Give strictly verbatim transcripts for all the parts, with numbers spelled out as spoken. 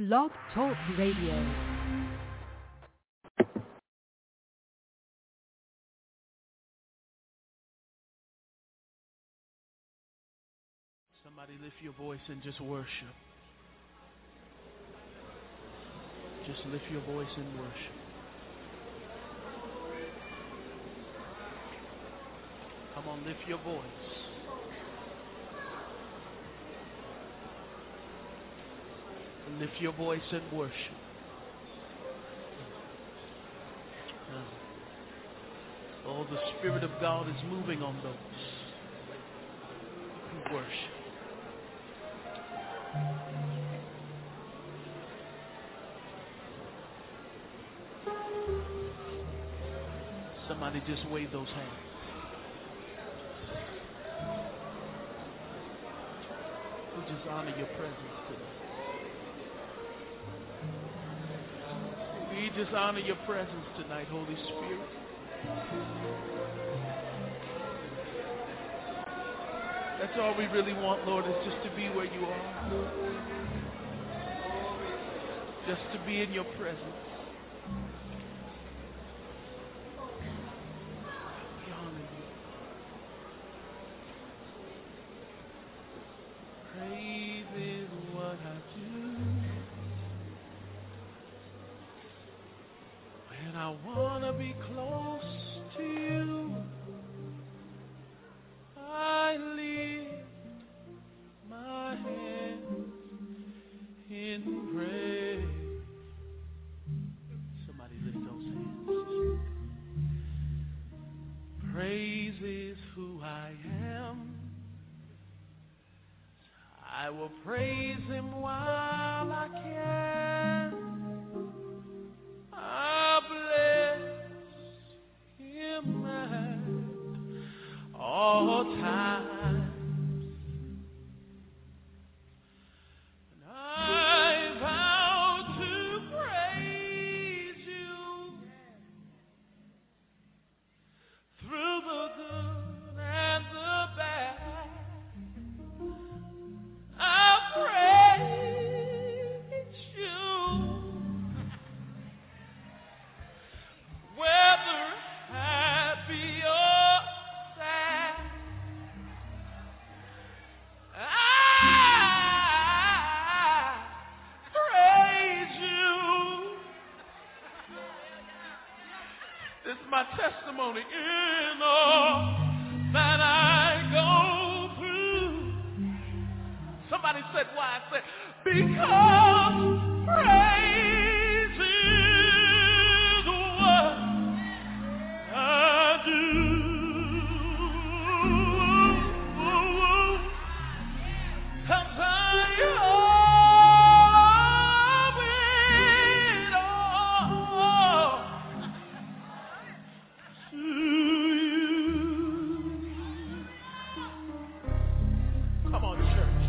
Blog Talk Radio. Somebody lift your voice and just worship. Just lift your voice and worship. Come on, lift your voice. Lift your voice and worship. Oh, the Spirit of God is moving on those who worship. Somebody just wave those hands. We just honor your presence today. We just honor your presence tonight, Holy Spirit. That's all we really want, Lord, is just to be where you are. Just to be in your presence. We honor you. Praise is what I do. And I want to be close to you. I lift my hands in praise. Somebody lift those hands. Praise is who I am. I will praise him while I can. I bless him at all times. And I vow to praise you through the good and the bad. I praise you. Whether happy or sad, I praise you. This is my testimony in all that I go through. Somebody said why? I said because praise is what I do. Cause I owe it all to you. Come on, church.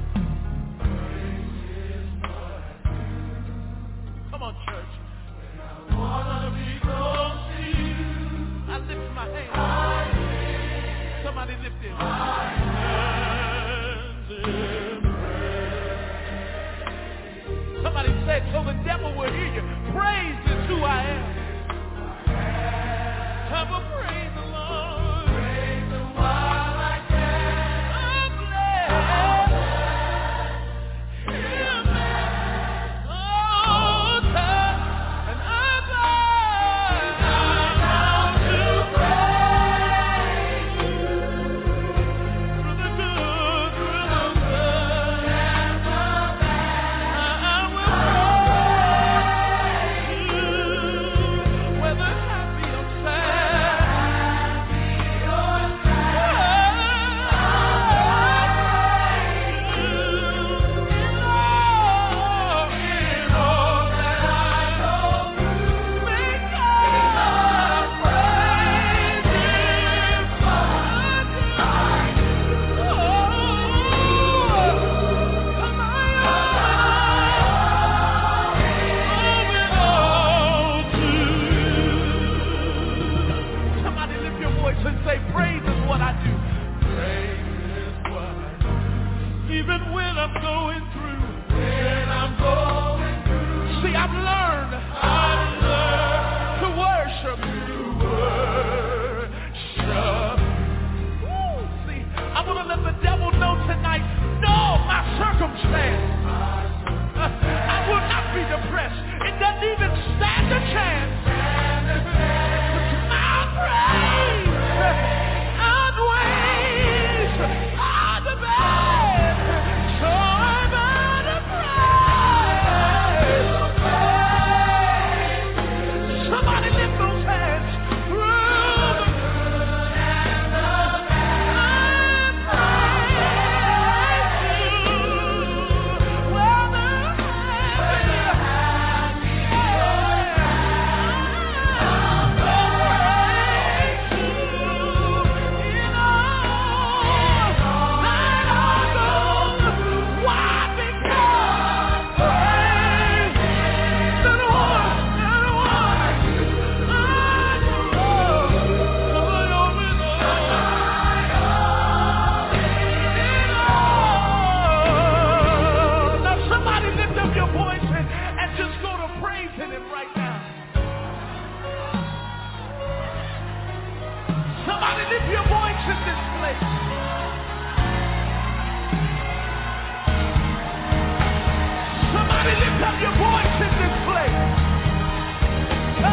Come on, church. I wanna be close to you. I lift my hands. Somebody lift it. My hands in praise. Somebody said so the devil will hear you. Praise is who I am. Have a praise the Lord. Praise the while I can. I'm blessed. Him at all times. And I'm glad. I'm bound to praise you. Through the good, through the good, and the bad. I will praise you. Whether happy or sad. lift up your voice in this place. Oh,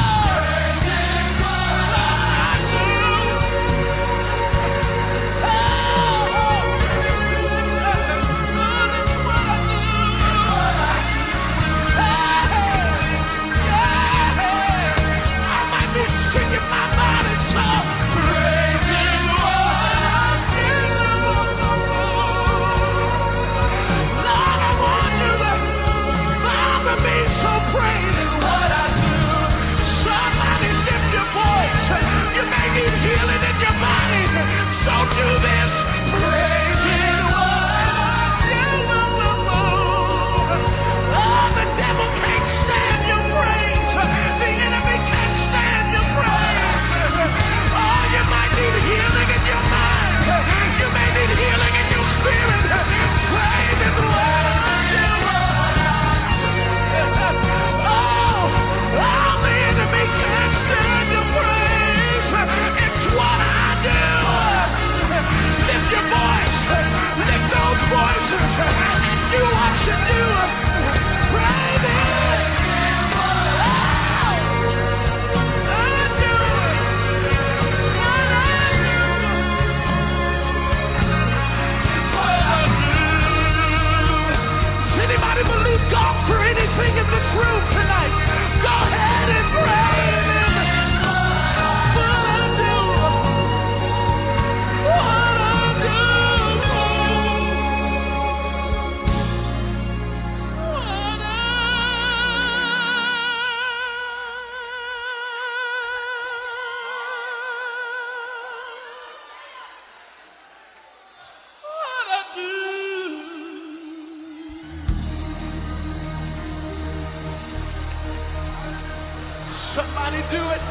I do. Healing in your body, so do this. Praise in what you move. Oh, the devil can't stand your praise. The enemy can't stand your praise. Oh, you might need healing in your mind. You may need healing in your spirit. Praise is what you Oh, oh, the enemy can't stand your praise. What I do. Lift your voice. Lift those voices. Do what you do. Praise it. Oh, I do What I do. What I do. Does anybody believe God for anything in this room tonight? Go ahead and praise Him. Somebody do it.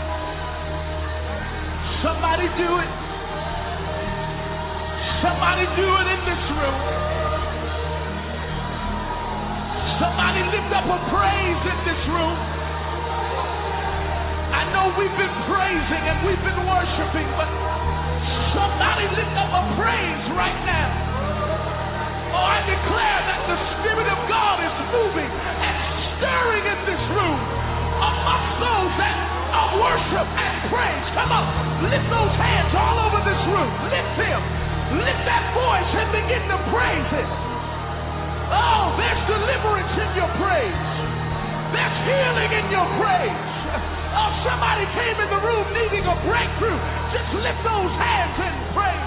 Somebody do it. Somebody do it in this room. Somebody lift up a praise in this room. I know we've been praising and we've been worshiping, but somebody lift up a praise right now. Oh, I declare that the Spirit of God is moving and stirring in this room amongst those that are worship and praise. Come on, lift those hands all over this room. Lift them. Lift that voice and begin to praise it. Oh, there's deliverance in your praise. There's healing in your praise. Oh, somebody came in the room needing a breakthrough. Just lift those hands and praise.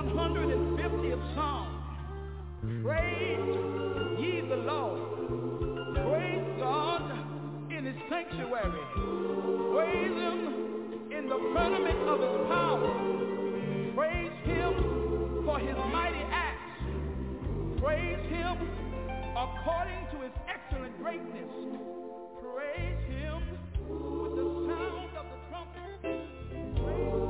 one hundred fiftieth Psalm. Praise ye the Lord. Praise God in his sanctuary. Praise him in the firmament of his power. Praise him for his mighty acts. Praise him according to his excellent greatness. Praise him with the sound of the trumpet. Praise him.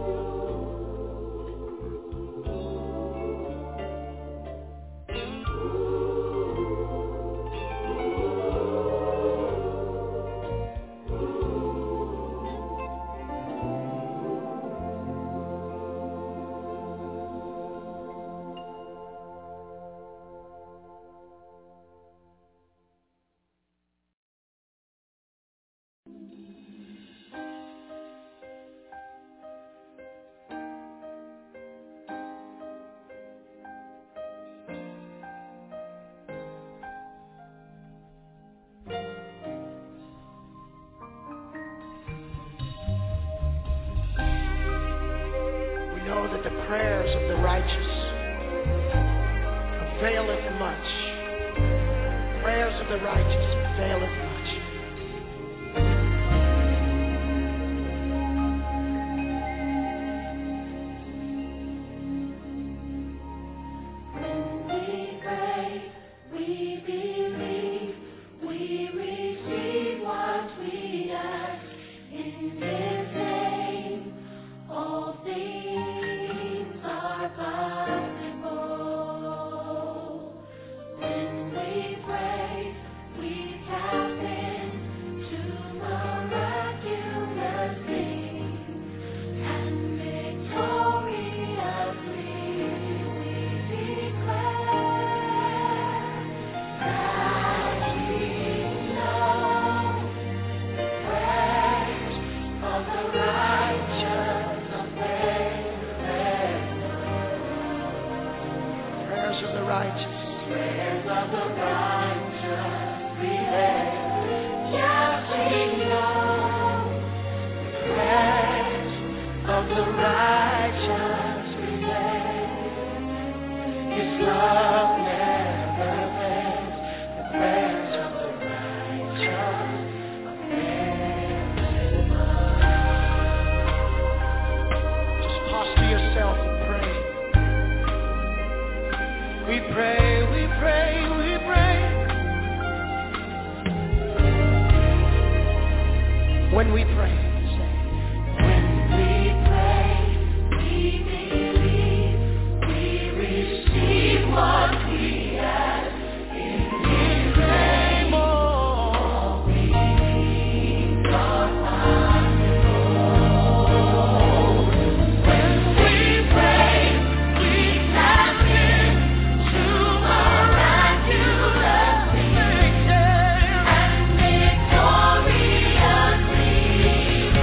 The prayers of the righteous availeth much. Prayers of the righteous availeth much. When we pray, we believe, we receive what we ask in his name. All things are possible. When we pray, we tap into miraculous things, and victoriously we declare that we know the prayers of the righteous Prayers of the righteous. Prayers of the righteous prevail. Yes, we know the prayers of the righteous prevail. His love never fails. The prayers of the righteous avail much. Just posture yourself and pray. We pray, we pray, we pray. When we pray, say, when we pray, we believe, we receive what we ask in his name. All things are possible. When we pray, we tap into miraculous things, and victoriously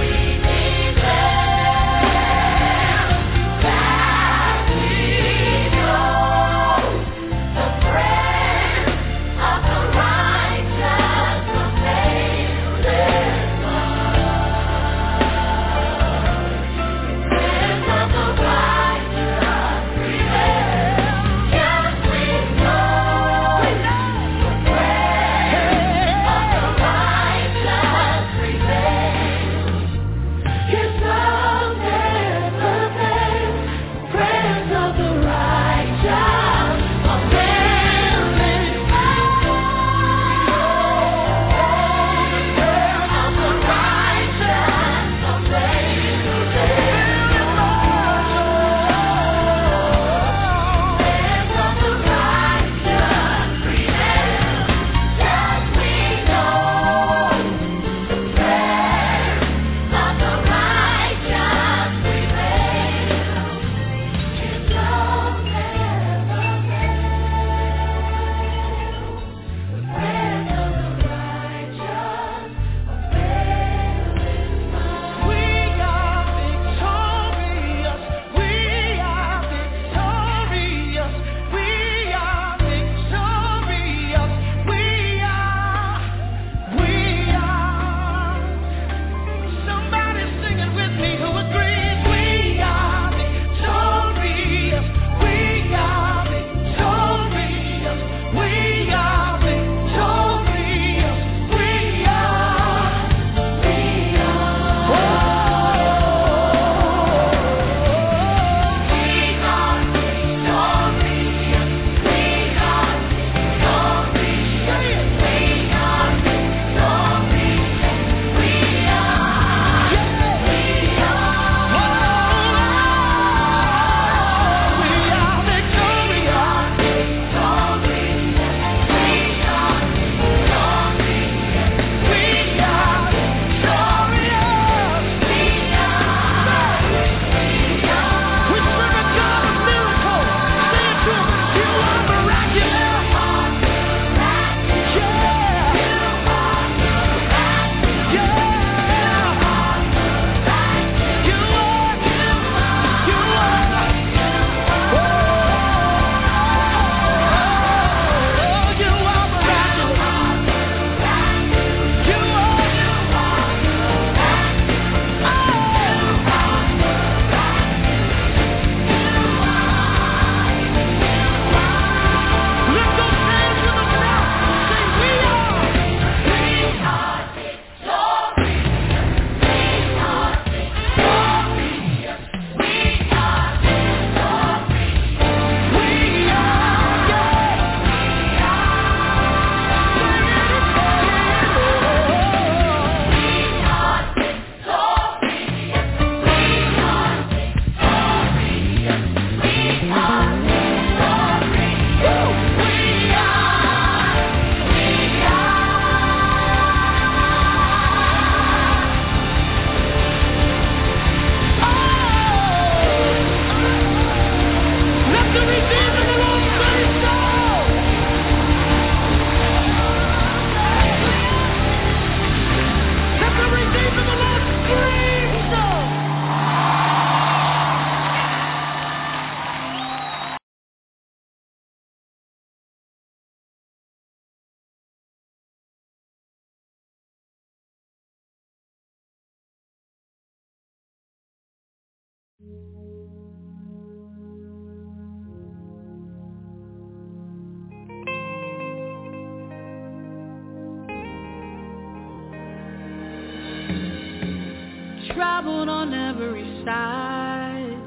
Troubled on every side.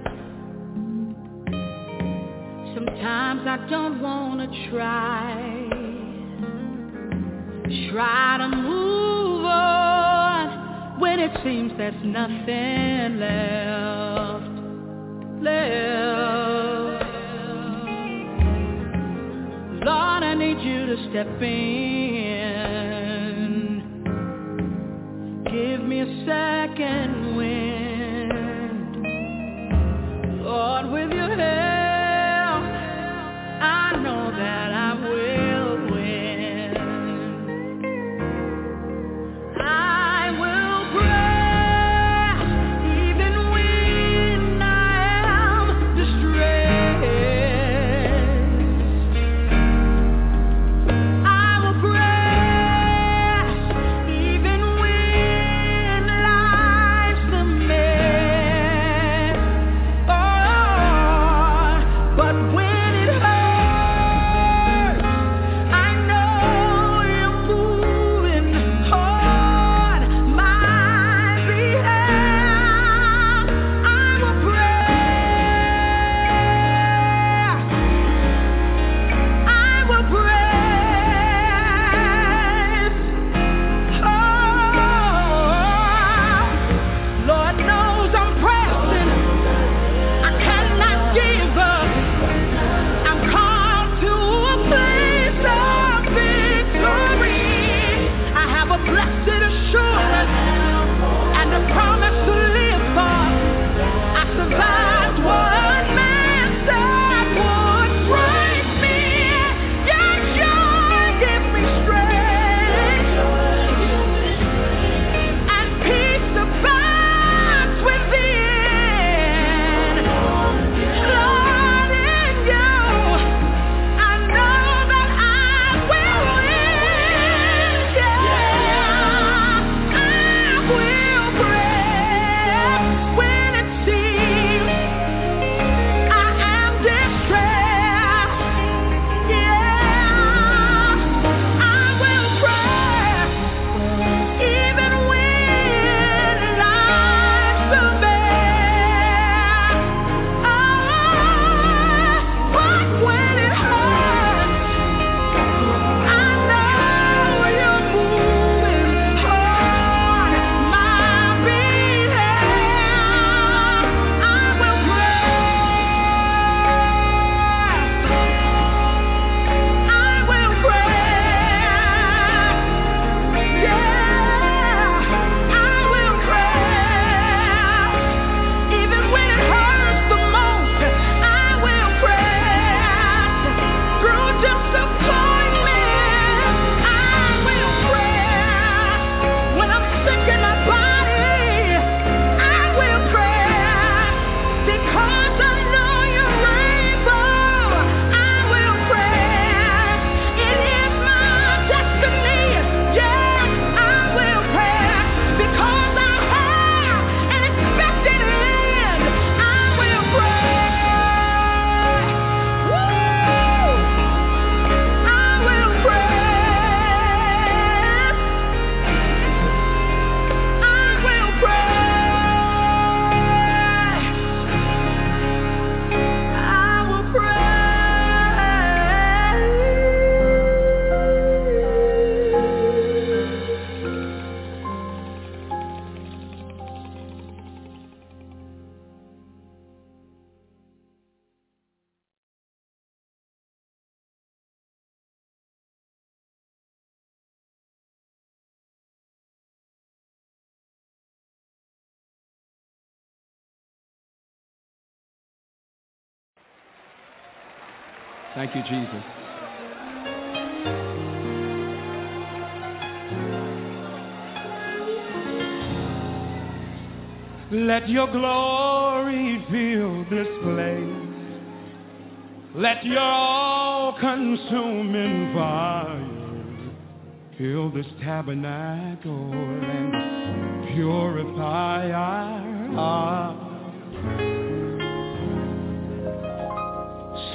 Sometimes I don't want to try. Try to move on when it seems there's nothing left. Left. Lord, I need you to step in. Give me a second wind. Lord, with your help, I know that I will win. I will press even when I am distressed. I will press even when life's a mess. Oh, but when it hurts, I know you're moving on my behalf. I will press. I will press. Oh, Lord knows I'm pressing. I cannot give up. I'm called to a place of victory. I have a blessed assurance and a promise to live for. I survived what man said would break me. Your joy gives me strength, and peace abides within. Lord, in you, I know that I will win. Yeah, I will press when it seems I am distressed. Yeah, I will press even when life's a mess. Oh, but when it hurts, I know you're moving on my behalf. I will press. I will press. Yeah, I will press. Even when it hurts the most, I will press. Through disappointment, I will press. When I'm sick in my body, I will press. Because I know you're able, I will press. It is my destiny. Yes, I will press. Because I have an expected end, I will press. Woo! I will press. I will press. I will Thank you, Jesus. Let your glory fill this place. Let your all-consuming fire fill this tabernacle and purify our hearts.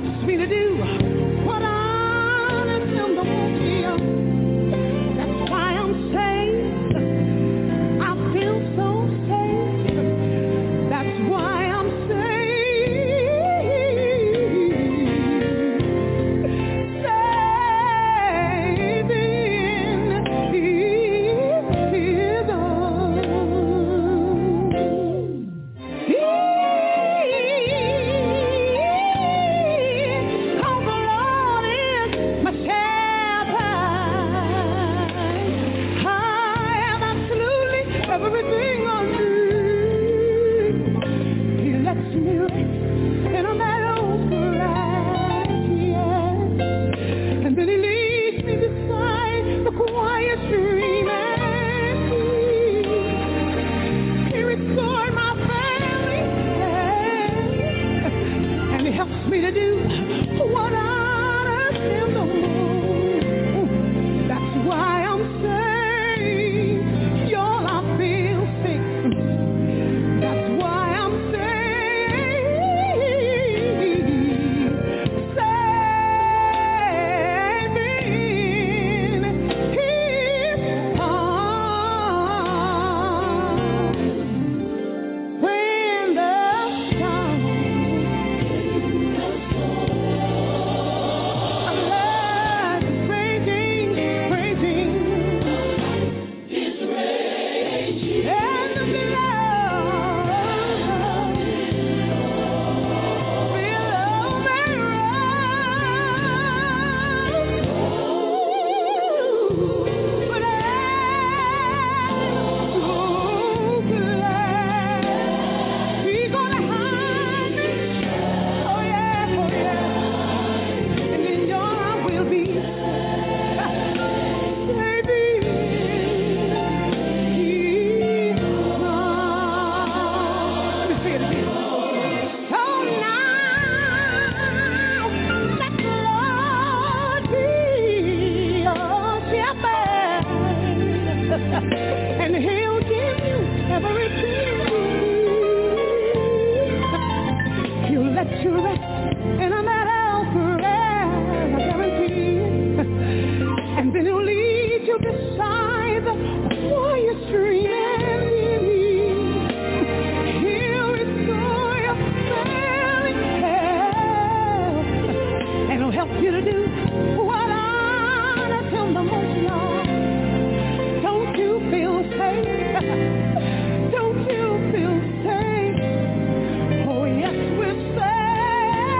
helps me to do what honors him the most. That's why I'm saved. I feel so safe. That's why I'm Don't you feel safe? Oh yes, we're safe.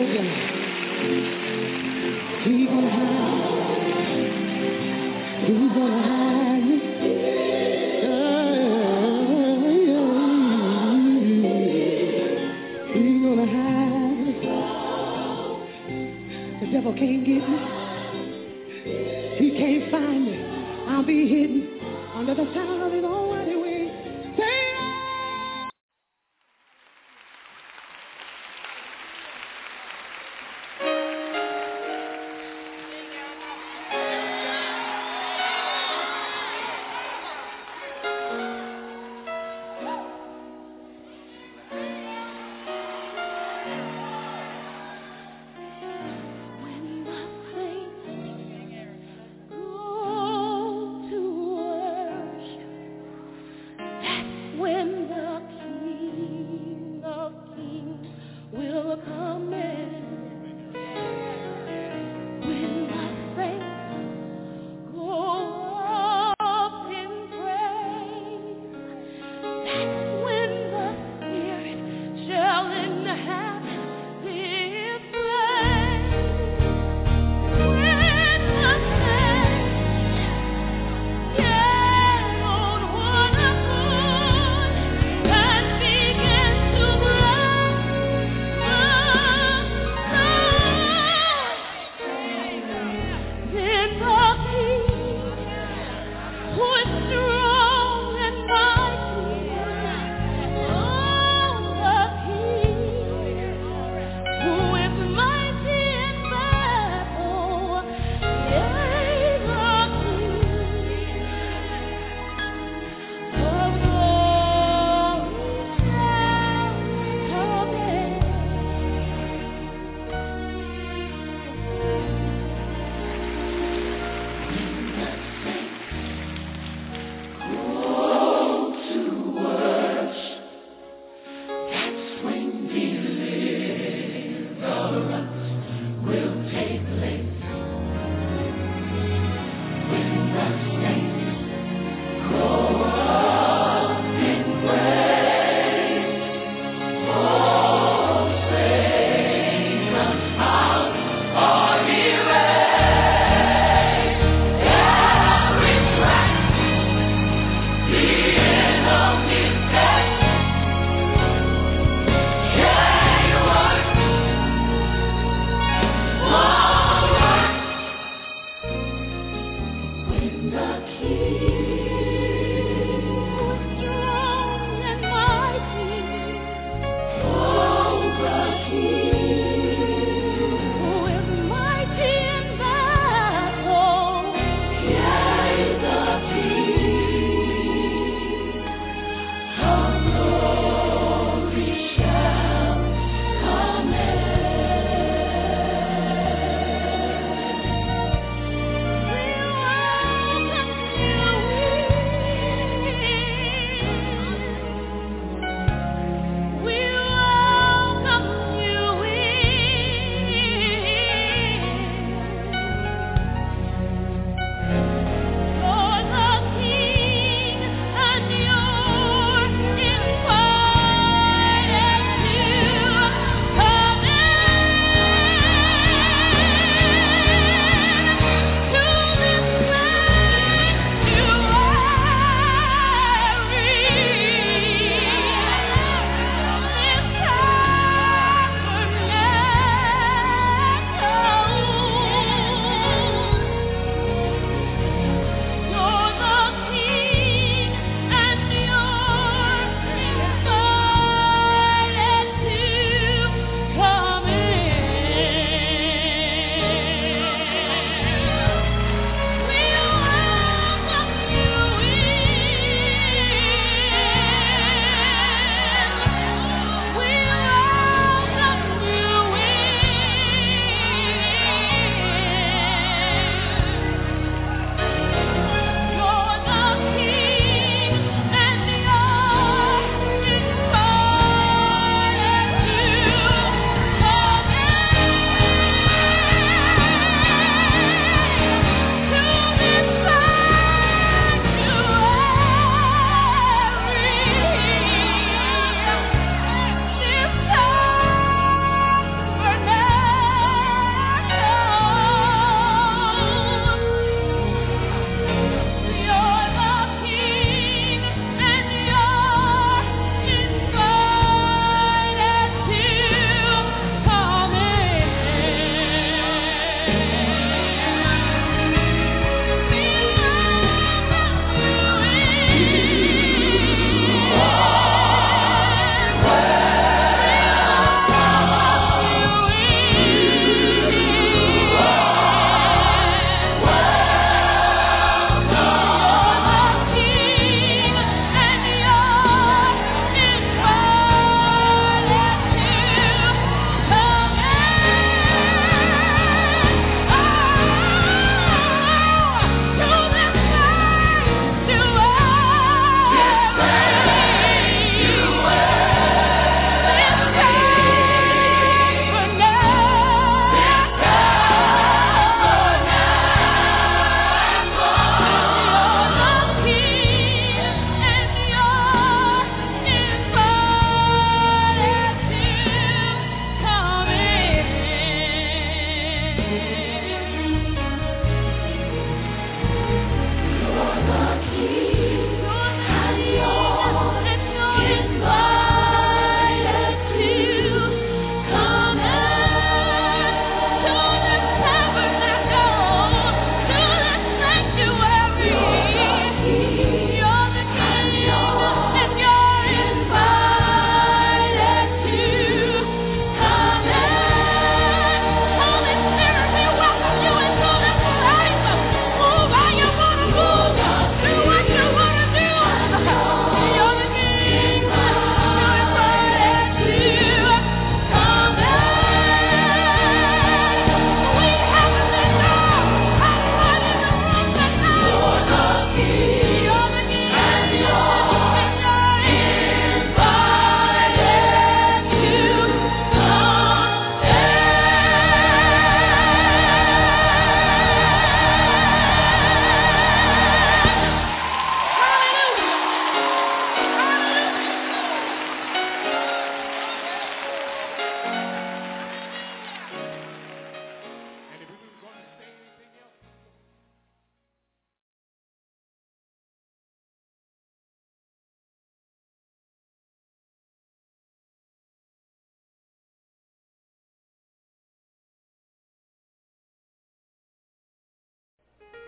He's gonna hide. He's gonna hide me. He's gonna hide me. The devil can't get me. He can't find me. I'll be hidden under the sound of his almighty wings. Say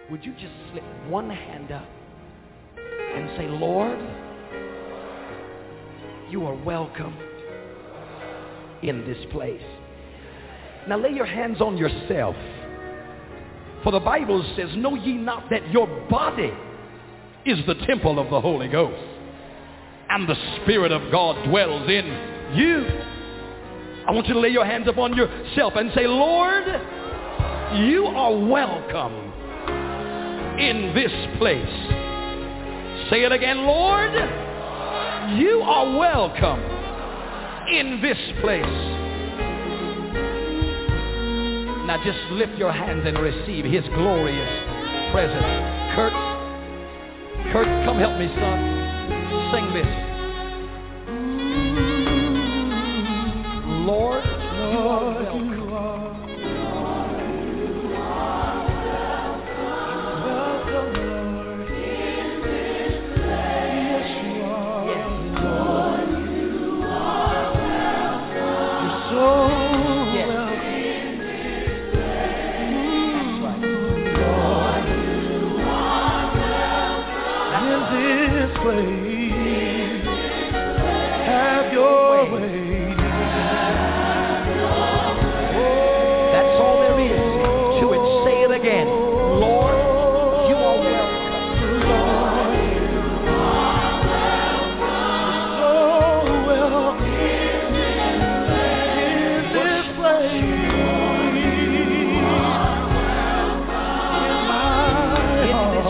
would you just slip one hand up and say, Lord, you are welcome in this place. Now lay your hands on yourself. For the Bible says, know ye not that your body is the temple of the Holy Ghost, and the Spirit of God dwells in you. I want you to lay your hands upon yourself and say, Lord, you are welcome in this place. Say it again, Lord, you are welcome in this place. Now just lift your hands and receive his glorious presence. Kurt, Kurt, come help me, son. Sing this. Lord, you are welcome. Have your way. That's all there is to it. Say it again. Lord, you are welcome. Lord, so welcome in this place. In my heart.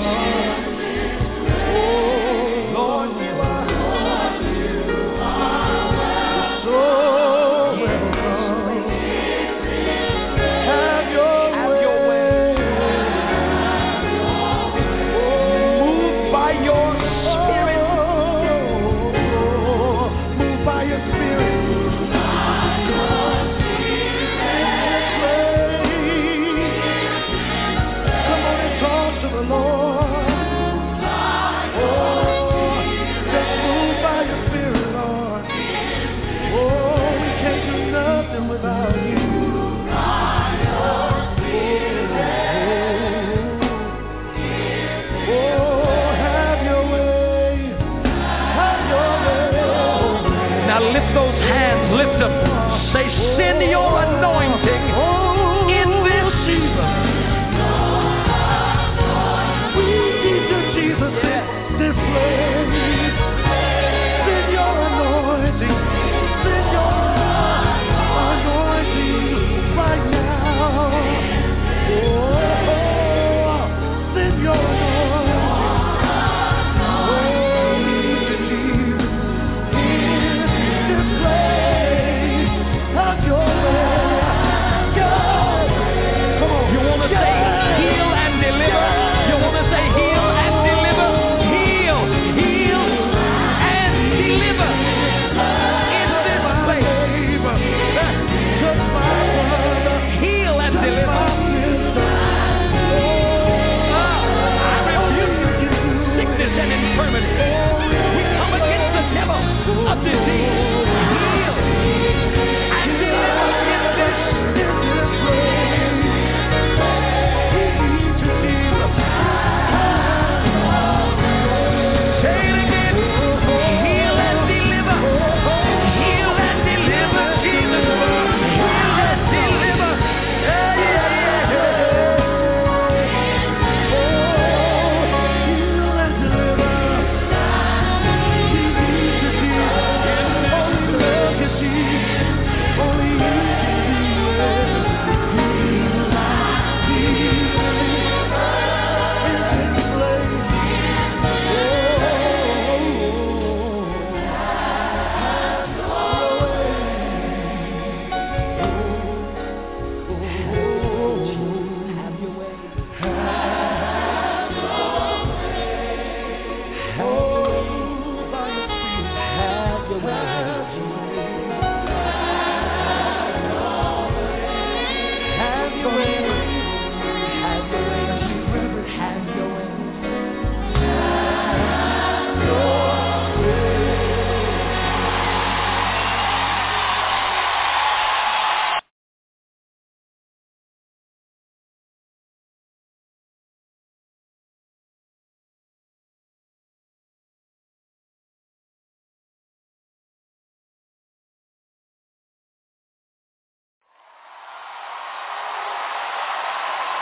Have your way.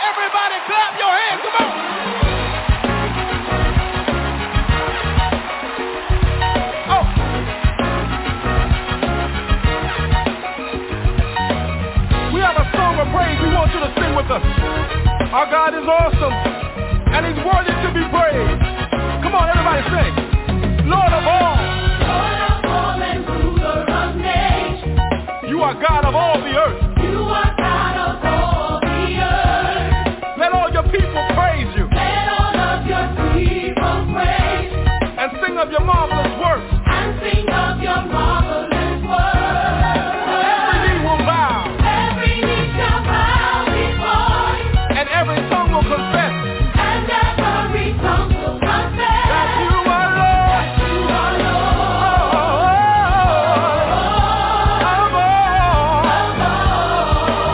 Everybody clap your hands. Come on. Oh. We have a song of praise we want you to sing with us. Our God is awesome, and he's worthy to be praised. Come on, everybody sing. Lord of all. Lord of all and ruler of nations. You are God of all the earth. You are God of all the earth. Let all your people praise you. Let all of your people praise. And sing of your marvelous works. And sing of your marvelous works. Every knee will bow. Every knee shall bow before you. And every tongue will confess. And every tongue will confess. That you are Lord. That you are Lord. Of all. Of all.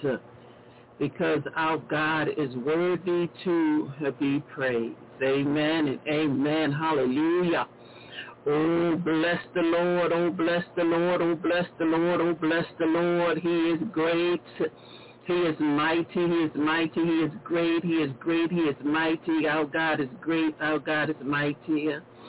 because our God is worthy to be praised. Amen and amen. Hallelujah. Oh, bless the Lord. Oh, bless the Lord. Oh, bless the Lord. Oh, bless the Lord. He is great. He is mighty. He is mighty. He is great. He is great. He is mighty. Our God is great. Our God is mighty.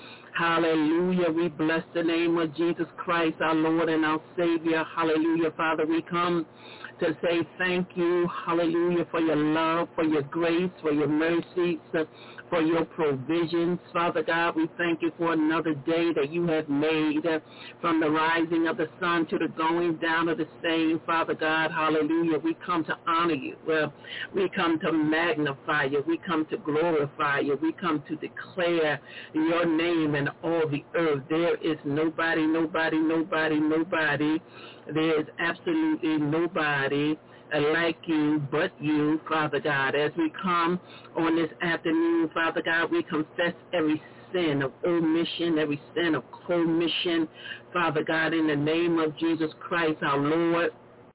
Hallelujah. We bless the name of Jesus Christ, our Lord and our Savior. Hallelujah. Father, we come to say thank you. Hallelujah. For your love, for your grace, for your mercy, for your provisions. Father God, we thank you for another day that you have made, uh, from the rising of the sun to the going down of the same. Father God, hallelujah. We come to honor you. Well, we come to magnify you. We come to glorify you. We come to declare your name in all the earth. There is nobody, nobody, nobody, nobody. There is absolutely nobody like you but you, Father God. As we come on this afternoon, Father God, we confess every sin of omission, every sin of commission, Father God, in the name of Jesus Christ, our Lord,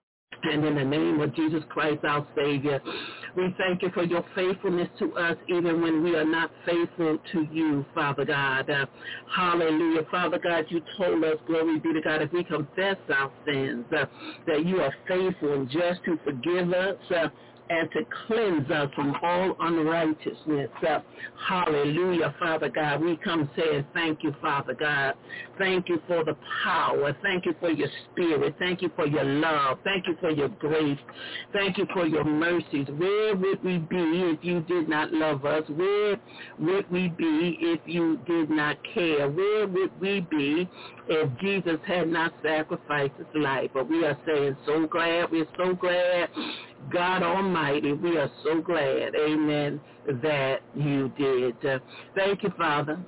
and in the name of Jesus Christ, our Savior. We thank you for your faithfulness to us even when we are not faithful to you, Father God. Uh, hallelujah. Father God, you told us, glory be to God, if we confess our sins, uh, that you are faithful and just to forgive us, uh, and to cleanse us from all unrighteousness. Uh, hallelujah, Father God. We come saying thank you, Father God. Thank you for the power. Thank you for your spirit. Thank you for your love. Thank you for your grace. Thank you for your mercies. Where would we be if you did not love us? Where would we be if you did not care? Where would we be if Jesus had not sacrificed his life? But we are saying so glad. We're so glad, God Almighty, we are so glad, amen, that you did. Uh, thank you, Father.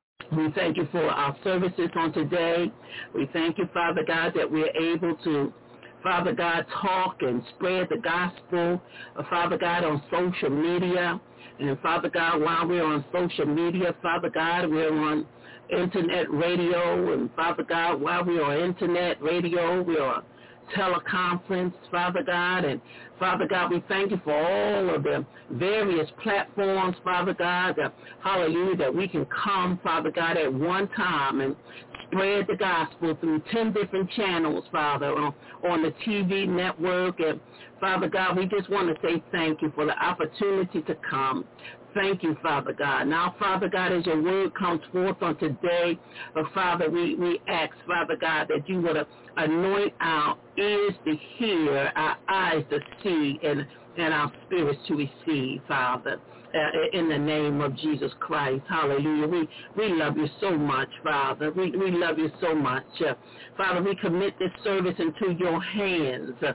We thank you for our services on today. We thank you, Father God, that we're able to, Father God, talk and spread the gospel, uh, Father God, on social media. And Father God, while we're on social media, Father God, we're on internet radio. And Father God, while we're on internet radio, we're on teleconference, Father God. And Father God, we thank you for all of the various platforms, Father God, that, hallelujah, that we can come, Father God, at one time and spread the gospel through ten different channels, Father, on, on the T V network. And Father God, we just want to say thank you for the opportunity to come. Thank you, Father God. Now, Father God, as your word comes forth on today, uh, Father, we, we ask, Father God, that you would anoint our ears to hear, our eyes to see, and, and our spirits to receive, Father, uh, in the name of Jesus Christ. Hallelujah. We, we love you so much, Father. We, we love you so much. Uh, Father, we commit this service into your hands. Uh,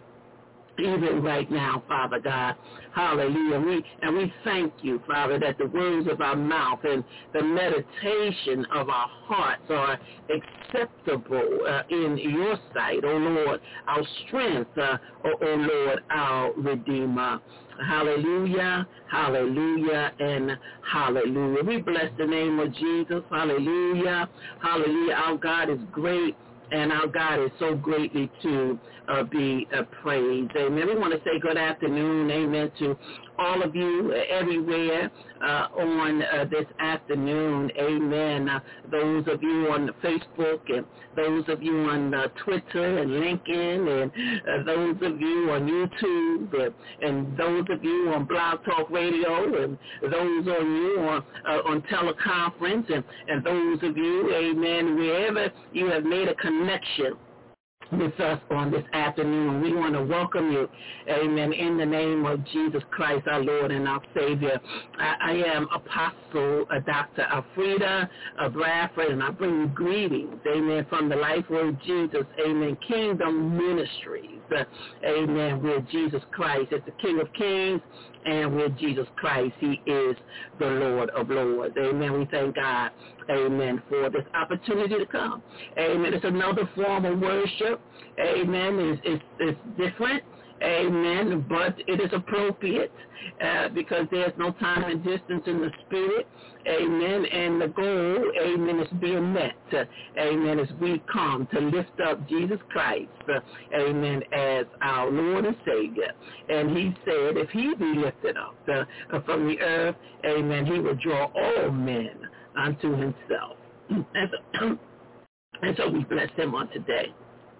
even right now, Father God. Hallelujah. We, and we thank you, Father, that the words of our mouth and the meditation of our hearts are acceptable uh, in your sight, O Lord, our strength, uh, o, o Lord, our Redeemer. Hallelujah, hallelujah, and hallelujah. We bless the name of Jesus. Hallelujah, hallelujah. Our God is great. And our God is so greatly to uh, be uh, praised. Amen. We want to say good afternoon, amen, to all of you uh, everywhere uh, on uh, this afternoon. Amen. Uh, those of you on Facebook and those of you on uh, Twitter and LinkedIn and uh, those of you on YouTube and, and those of you on Blog Talk Radio and those of you on, uh, on teleconference and, and those of you, amen, wherever you have made a connection with us on this afternoon. We want to welcome you, amen, in the name of Jesus Christ, our Lord and our Savior. I, I am Apostle uh, Doctor Alfreda uh, Bradford, and I bring you greetings, amen, from the Life Word Jesus, amen, Kingdom Ministries, uh, amen, with Jesus Christ as the King of Kings, and with Jesus Christ, he is the Lord of Lords. Amen. We thank God, amen, for this opportunity to come. Amen. It's another form of worship. Amen. It's, it's, it's different. Amen. But it is appropriate uh, because there's no time and distance in the spirit. Amen. And the goal, amen, is being met. Uh, amen. As we come to lift up Jesus Christ, uh, amen, as our Lord and Savior. And he said, if he be lifted up uh, from the earth, amen, he will draw all men unto himself. And so, and so we bless him on today.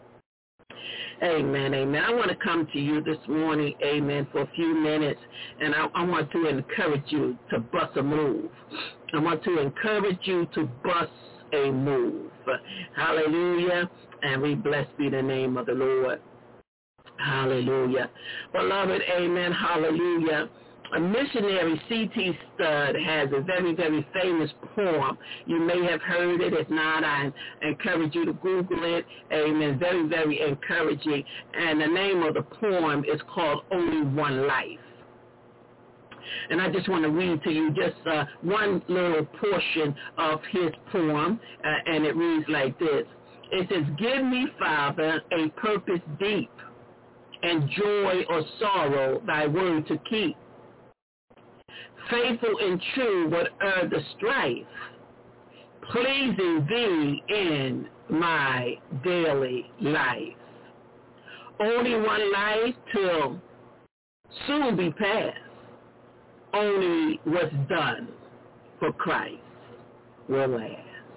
Amen, amen. I want to come to you this morning, amen, for a few minutes, and I, I want to encourage you to bust a move. I want to encourage you to bust a move. Hallelujah, and we bless be the name of the Lord. Hallelujah. Beloved, amen, hallelujah. A missionary, C T Studd, has a very, very famous poem. You may have heard it. If not, I encourage you to Google it. Amen. Very, very encouraging. And the name of the poem is called Only One Life. And I just want to read to you just uh, one little portion of his poem, uh, and it reads like this. It says, give me, Father, a purpose deep, and joy or sorrow thy word to keep. Faithful and true, whate'er the strife, pleasing thee in my daily life. Only one life till soon be past. Only what's done for Christ will last.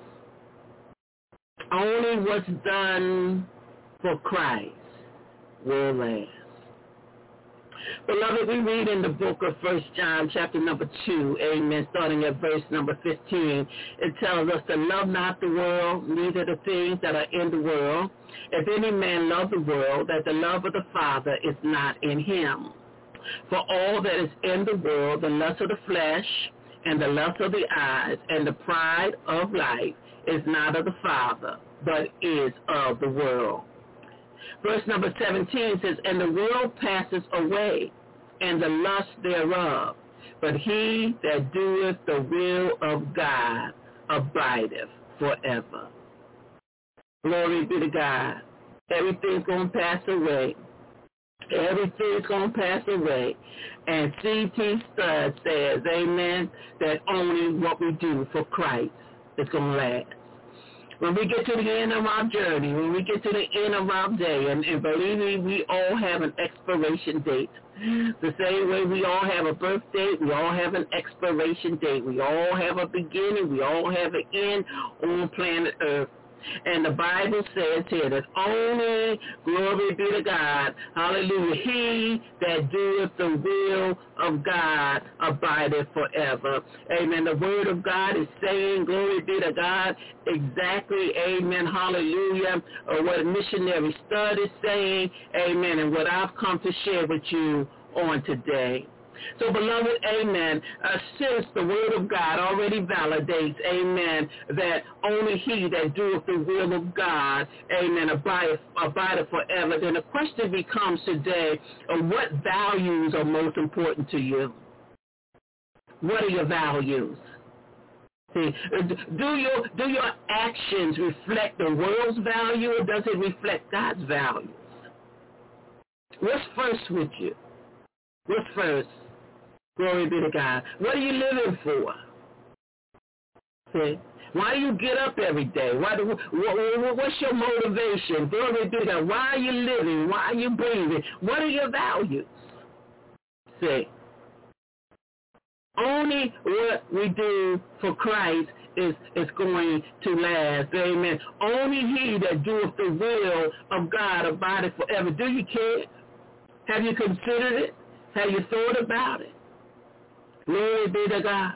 Only what's done for Christ will last. Beloved, we read in the book of First John, chapter number two, amen, starting at verse number fifteen. It tells us to love not the world, neither the things that are in the world. If any man love the world, that the love of the Father is not in him. For all that is in the world, the lust of the flesh, and the lust of the eyes, and the pride of life, is not of the Father, but is of the world. Verse number seventeen says, and the world passes away, and the lust thereof, but he that doeth the will of God abideth forever. Glory be to God. Everything's going to pass away. Everything's going to pass away. And C T Studd says, amen, that only what we do for Christ is going to last. When we get to the end of our journey, when we get to the end of our day, and, and believe me, we all have an expiration date. The same way we all have a birth date, we all have an expiration date. We all have a beginning, we all have an end on planet Earth. And the Bible says here that only, glory be to God, hallelujah, he that doeth the will of God abideth forever. Amen. The word of God is saying, glory be to God, exactly, amen, hallelujah, or what missionary Studd is saying, amen, and what I've come to share with you on today. So, beloved, amen, uh, since the word of God already validates, amen, that only he that doeth the will of God, amen, abideth, abideth forever, then the question becomes today, uh, what values are most important to you? What are your values? See, do your, do your actions reflect the world's value, or does it reflect God's values? What's first with you? What's first? Glory be to God. What are you living for? See? Why do you get up every day? Why do, what, what's your motivation? Glory be to God. Why are you living? Why are you breathing? What are your values? See? Only what we do for Christ is, is going to last. Amen. Only he that doeth the will of God abideth forever. Do you care? Have you considered it? Have you thought about it? Glory be to God.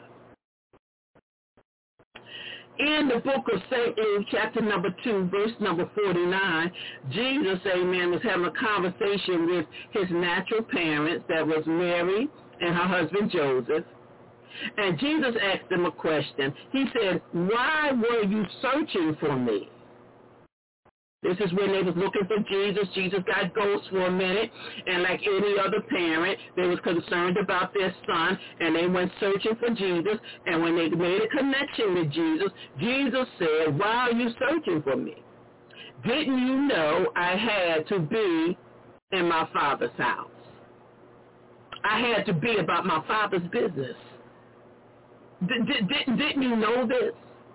In the book of Saint Luke, chapter number two, verse number forty-nine, Jesus, amen, was having a conversation with his natural parents, that was Mary and her husband Joseph. And Jesus asked them a question. He said, why were you searching for me? This is when they was looking for Jesus. Jesus got ghosts for a minute, and like any other parent, they was concerned about their son, and they went searching for Jesus, and when they made a connection with Jesus, Jesus said, why are you searching for me? Didn't you know I had to be in my Father's house. I had to be about my Father's business. Did, did, didn't you know this?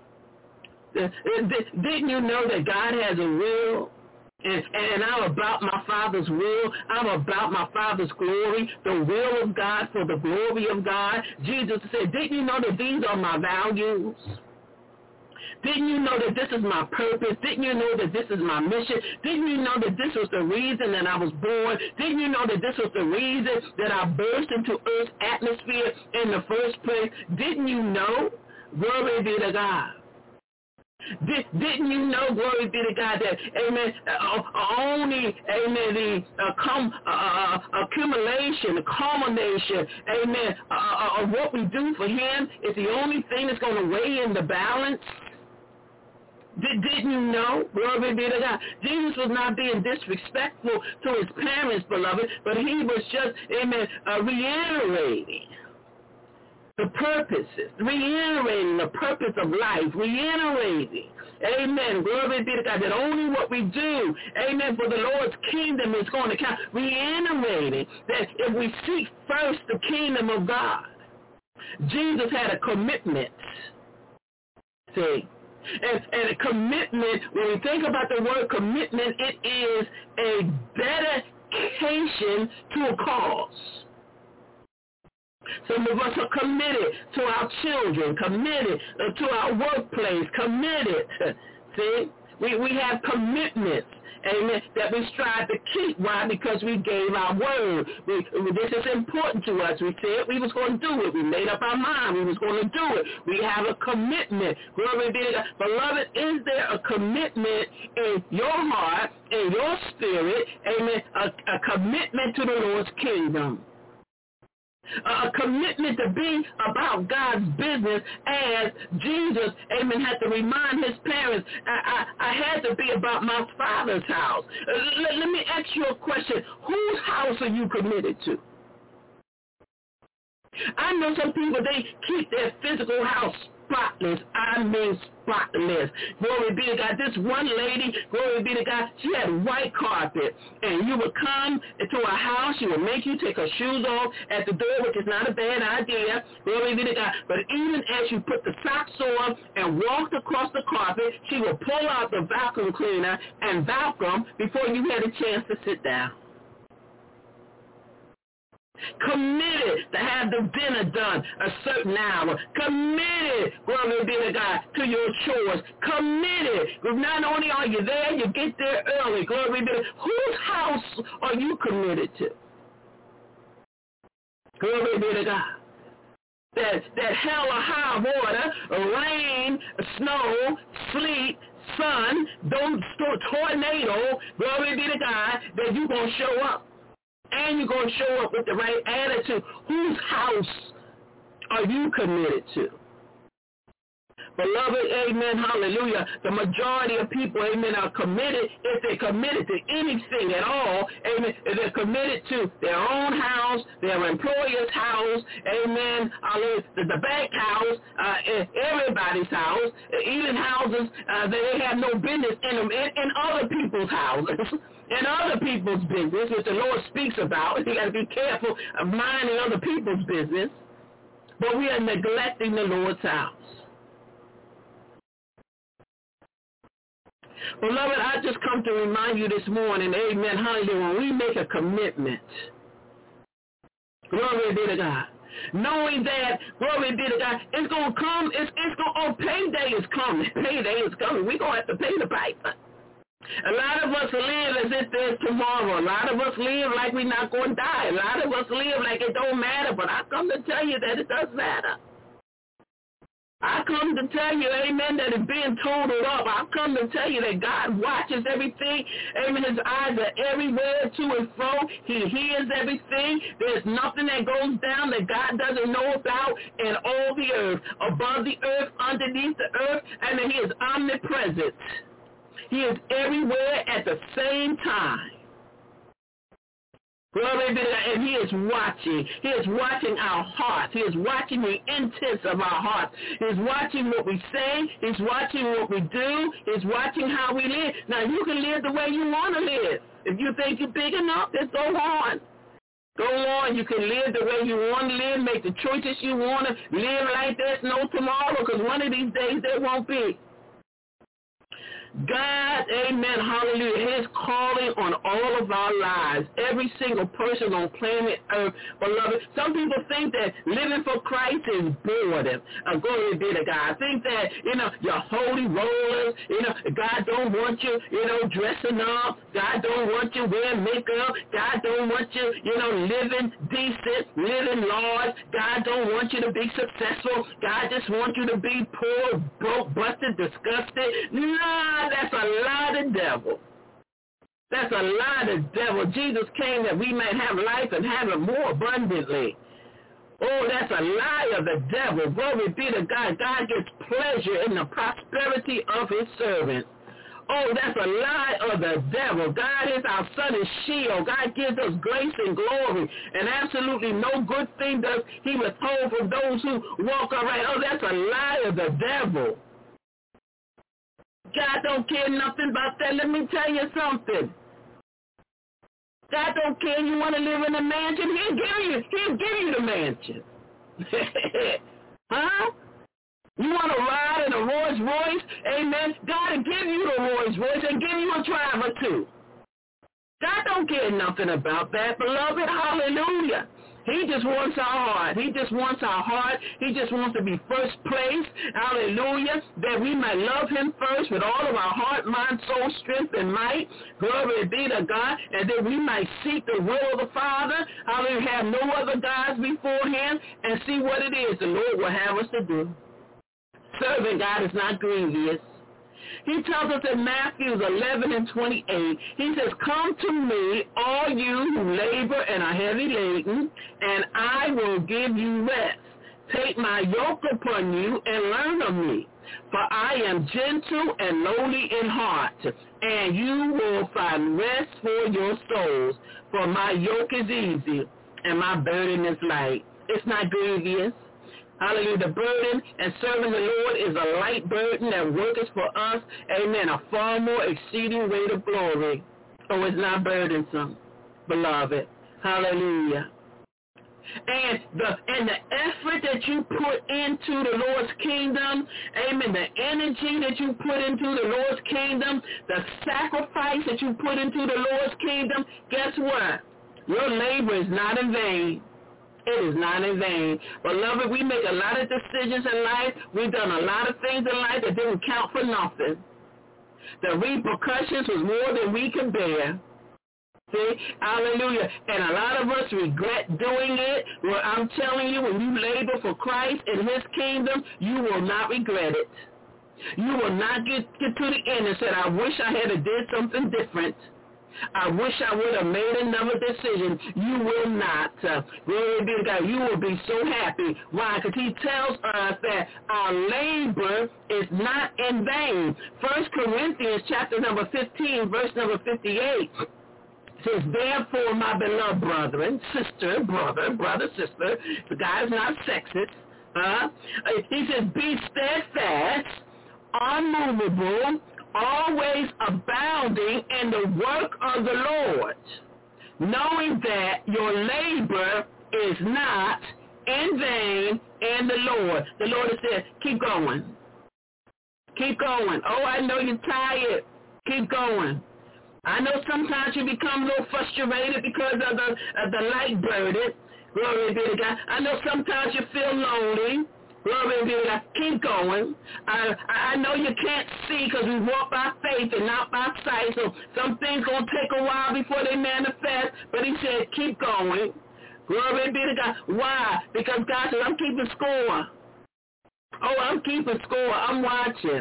Didn't you know that God has a will? And, and I'm about my Father's will. I'm about my Father's glory, the will of God for the glory of God. Jesus said, didn't you know that these are my values? Didn't you know that this is my purpose? Didn't you know that this is my mission? Didn't you know that this was the reason that I was born? Didn't you know that this was the reason that I burst into Earth's atmosphere in the first place? Didn't you know? Glory be to God. Did, didn't you know, glory be to God, that, amen, uh, only, amen, the uh, com, uh, accumulation, the culmination, amen, uh, uh, of what we do for him is the only thing that's going to weigh in the balance? Did, didn't you know? Glory be to God. Jesus was not being disrespectful to his parents, beloved, but he was just, amen, uh, reiterating the purposes, reiterating the purpose of life, reiterating, amen, glory be to God, that only what we do, amen, for the Lord's kingdom is going to count, reiterating that if we seek first the kingdom of God, Jesus had a commitment, see, and, and a commitment, when we think about the word commitment, it is a dedication to a cause. Some of us are committed to our children, committed to our workplace, committed. See, we, we have commitments, amen, that we strive to keep. Why? Because we gave our word. We, this is important to us. We said we was going to do it. We made up our mind we was going to do it. We have a commitment. Glory be to God. Beloved, is there a commitment in your heart, in your spirit, amen, a, a commitment to the Lord's kingdom? A commitment to be about God's business, as Jesus, amen, had to remind his parents, I, I, I had to be about my Father's house. Uh, let, let me ask you a question. Whose house are you committed to? I know some people, they keep their physical house spotless. I mean spotless. Glory be to God. This one lady, glory be to God, she had white carpet. And you would come into a house, she would make you take her shoes off at the door, which is not a bad idea. Glory be to God. But even as you put the socks on and walked across the carpet, she would pull out the vacuum cleaner and vacuum before you had a chance to sit down. Committed to have the dinner done a certain hour. Committed, glory be to God, to your chores. Committed. Not only are you there, you get there early. Glory be to God. Whose house are you committed to? Glory be to God. That, that hell or high water, rain, snow, sleet, sun, don't tornado, glory be to God, that you're going to show up. And you're going to show up with the right attitude. Whose house are you committed to? Beloved, amen, hallelujah. The majority of people, amen, are committed, if they're committed to anything at all, amen, if they're committed to their own house, their employer's house, amen, the, the bank house, uh, everybody's house, even houses uh, that they have no business in them, in, in other people's houses. In other people's business, which the Lord speaks about. You got to be careful of minding other people's business. But we are neglecting the Lord's house. Beloved, I just come to remind you this morning, amen, hallelujah, when we make a commitment, glory be to God, knowing that, glory be to God, it's going to come, it's, it's going, oh, payday is coming, payday is coming, we're going to have to pay the piper. A lot of us live as if there's tomorrow. A lot of us live like we're not going to die. A lot of us live like it don't matter, but I come to tell you that it does matter. I come to tell you, amen, that it's being totaled up. I come to tell you that God watches everything. Amen, his eyes are everywhere to and fro. He hears everything. There's nothing that goes down that God doesn't know about in all the earth, above the earth, underneath the earth, and he is omnipresent. He is everywhere at the same time. Glory be to God. And he is watching. He is watching our hearts. He is watching the intents of our hearts. He is watching what we say. He's watching what we do. He's watching how we live. Now, you can live the way you want to live. If you think you're big enough, just go on. Go on. You can live the way you want to live, make the choices you want to live like there's no tomorrow, because one of these days there won't be. God, amen, hallelujah, his calling on all of our lives, every single person on planet Earth, beloved. Some people think that living for Christ is boredom. Uh, glory be to God. I think that, you know, your holy rollers, you know, God don't want you, you know, dressing up. God don't want you wearing makeup. God don't want you, you know, living decent, living large. God don't want you to be successful. God just wants you to be poor, broke, busted, disgusted. Nah. That's a lie of the devil. That's a lie of the devil. Jesus came that we may have life and have it more abundantly. Oh, that's a lie of the devil. Glory be to God. God gets pleasure in the prosperity of his servants. Oh, that's a lie of the devil. God is our sun and shield. God gives us grace and glory. And absolutely no good thing does he withhold from those who walk upright. Oh, that's a lie of the devil. God don't care nothing about that. Let me tell you something. God don't care you want to live in a mansion. He'll give you, he'll give you the mansion. Huh? You want to ride in a Rolls Royce? Amen. God will give you the Rolls Royce and give you a driver too. God don't care nothing about that, beloved. Hallelujah. He just wants our heart. He just wants our heart. He just wants to be first place. Hallelujah. That we might love him first with all of our heart, mind, soul, strength, and might. Glory be to God. And that we might seek the will of the Father. Hallelujah. Have no other gods before him. And see what it is the Lord will have us to do. Serving God is not grievous. He tells us in Matthew eleven and twenty-eight, he says, come to me, all you who labor and are heavy laden, and I will give you rest. Take my yoke upon you and learn of me, for I am gentle and lowly in heart, and you will find rest for your souls. For my yoke is easy, and my burden is light. It's not grievous. Hallelujah. The burden and serving the Lord is a light burden that worketh for us. Amen. A far more exceeding weight of glory. Oh, it's not burdensome, beloved. Hallelujah. And the and the effort that you put into the Lord's kingdom, amen, the energy that you put into the Lord's kingdom, the sacrifice that you put into the Lord's kingdom, guess what? Your labor is not in vain. It is not in vain. Beloved, we make a lot of decisions in life. We've done a lot of things in life that didn't count for nothing. The repercussions was more than we could bear. See? Hallelujah. And a lot of us regret doing it. Well, I'm telling you, when you labor for Christ and his kingdom, you will not regret it. You will not get, get to the end and say, I wish I had did something different. I wish I would have made another decision. You will not. Uh, glory be to God. You will be so happy. Why? Because he tells us that our labor is not in vain. First Corinthians chapter number fifteen, verse number fifty-eight says, therefore, my beloved brethren, sister, brother, brother, sister, the guy is not sexist. Uh, he says, be steadfast, unmovable, always abounding in the work of the Lord, knowing that your labor is not in vain in the Lord. The Lord has said, keep going. Keep going. Oh, I know you're tired. Keep going. I know sometimes you become a little frustrated because of the, of the light burden. Glory be to God. I know sometimes you feel lonely. Glory be to God. Keep going. I, I know you can't see because we walk by faith and not by sight. So some things going to take a while before they manifest. But he said, keep going. Glory be to God. Why? Because God said, I'm keeping score. Oh, I'm keeping score. I'm watching.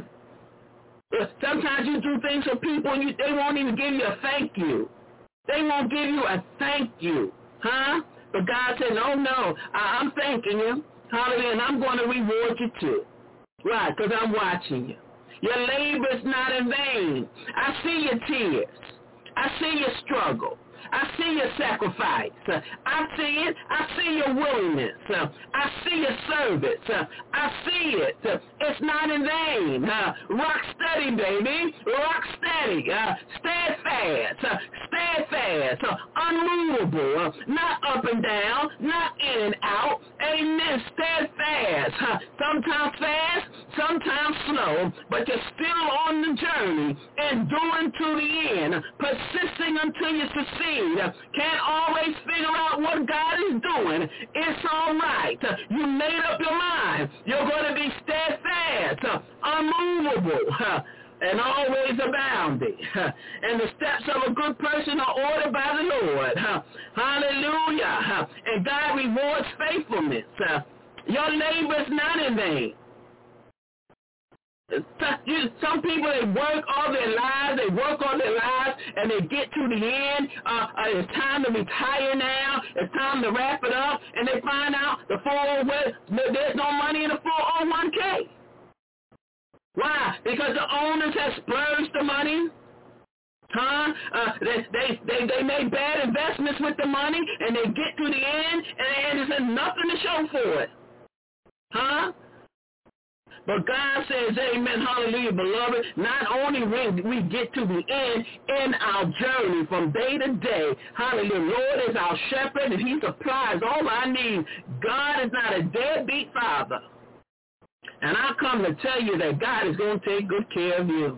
Sometimes you do things for people and you, they won't even give you a thank you. They won't give you a thank you. Huh? But God said, no, no, I, I'm thanking you. Hallelujah. And I'm going to reward you too. Right, because I'm watching you. Your labor is not in vain. I see your tears. I see your struggle. I see your sacrifice. Uh, I see it. I see your willingness. Uh, I see your service. Uh, I see it. Uh, it's not in vain. Uh, rock steady, baby. Rock steady. Uh, steadfast. Uh, steadfast. Uh, unmovable. Uh, not up and down. Not in and out. Amen. Steadfast. Uh, sometimes fast. Sometimes slow. But you're still on the journey, enduring to the end, persisting until you succeed. Can't always figure out what God is doing. It's all right. You made up your mind. You're going to be steadfast, unmovable, and always abounding. And the steps of a good person are ordered by the Lord. Hallelujah. And God rewards faithfulness. Your labor is not in vain. Some people, they work all their lives, they work all their lives, and they get to the end. Uh, uh, it's time to retire now. It's time to wrap it up, and they find out the four oh one, there's no money in the four oh one k. Why? Because the owners have splurged the money. Huh? Uh, they, they, they, they made bad investments with the money, and they get to the end, and there's nothing to show for it. Huh? But God says, amen, hallelujah, beloved, not only when we get to the end in our journey from day to day, hallelujah, Lord is our shepherd and he supplies all I need. God is not a deadbeat father. And I come to tell you that God is going to take good care of you.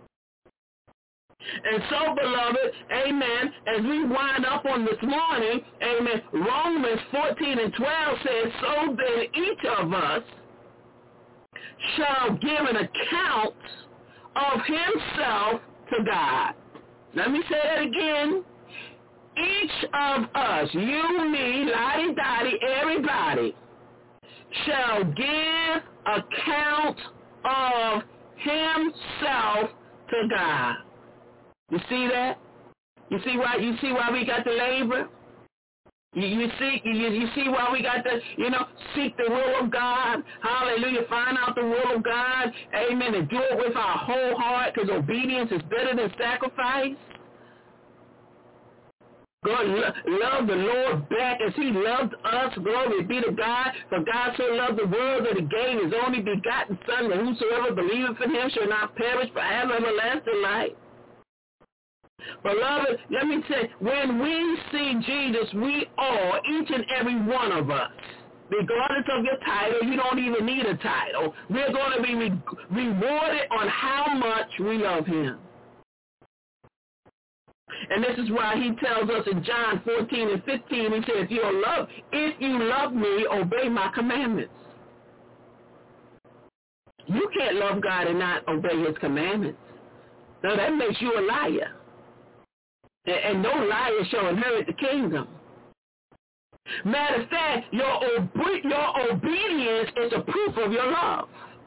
And so, beloved, amen, as we wind up on this morning, amen, Romans fourteen and twelve says, so then each of us shall give an account of himself to God. Let me say that again. Each of us, you, me, lottie-dottie, everybody, shall give account of himself to God. You see that? You see why? You see why we got the labor? You, you see, you, you see why we got to, you know, seek the will of God. Hallelujah. Find out the will of God. Amen. And do it with our whole heart, because obedience is better than sacrifice. God lo- love the Lord back as he loved us. Glory be to God. For God so loved the world that he gave his only begotten Son, that whosoever believeth in him shall not perish but have everlasting life. Beloved, let me say, when we see Jesus, we all, each and every one of us, regardless of your title, you don't even need a title, we're going to be re- rewarded on how much we love him. And this is why he tells us in John fourteen and fifteen, he says, if you love, if you love me, obey my commandments. You can't love God and not obey his commandments. Now that makes you a liar. And no liar shall inherit the kingdom. Matter of fact, your, obe- your obedience is a proof of your love.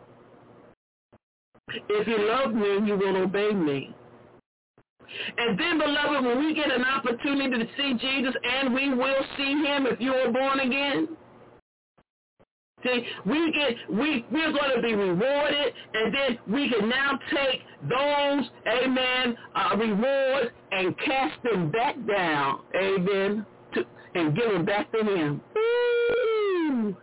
If you love me, you will obey me. And then, beloved, when we get an opportunity to see Jesus, and we will see him if you are born again, see, we get, we, we're going to be rewarded, and then we can now take those, amen, uh, rewards and cast them back down, amen, to, and give them back to him. Woo!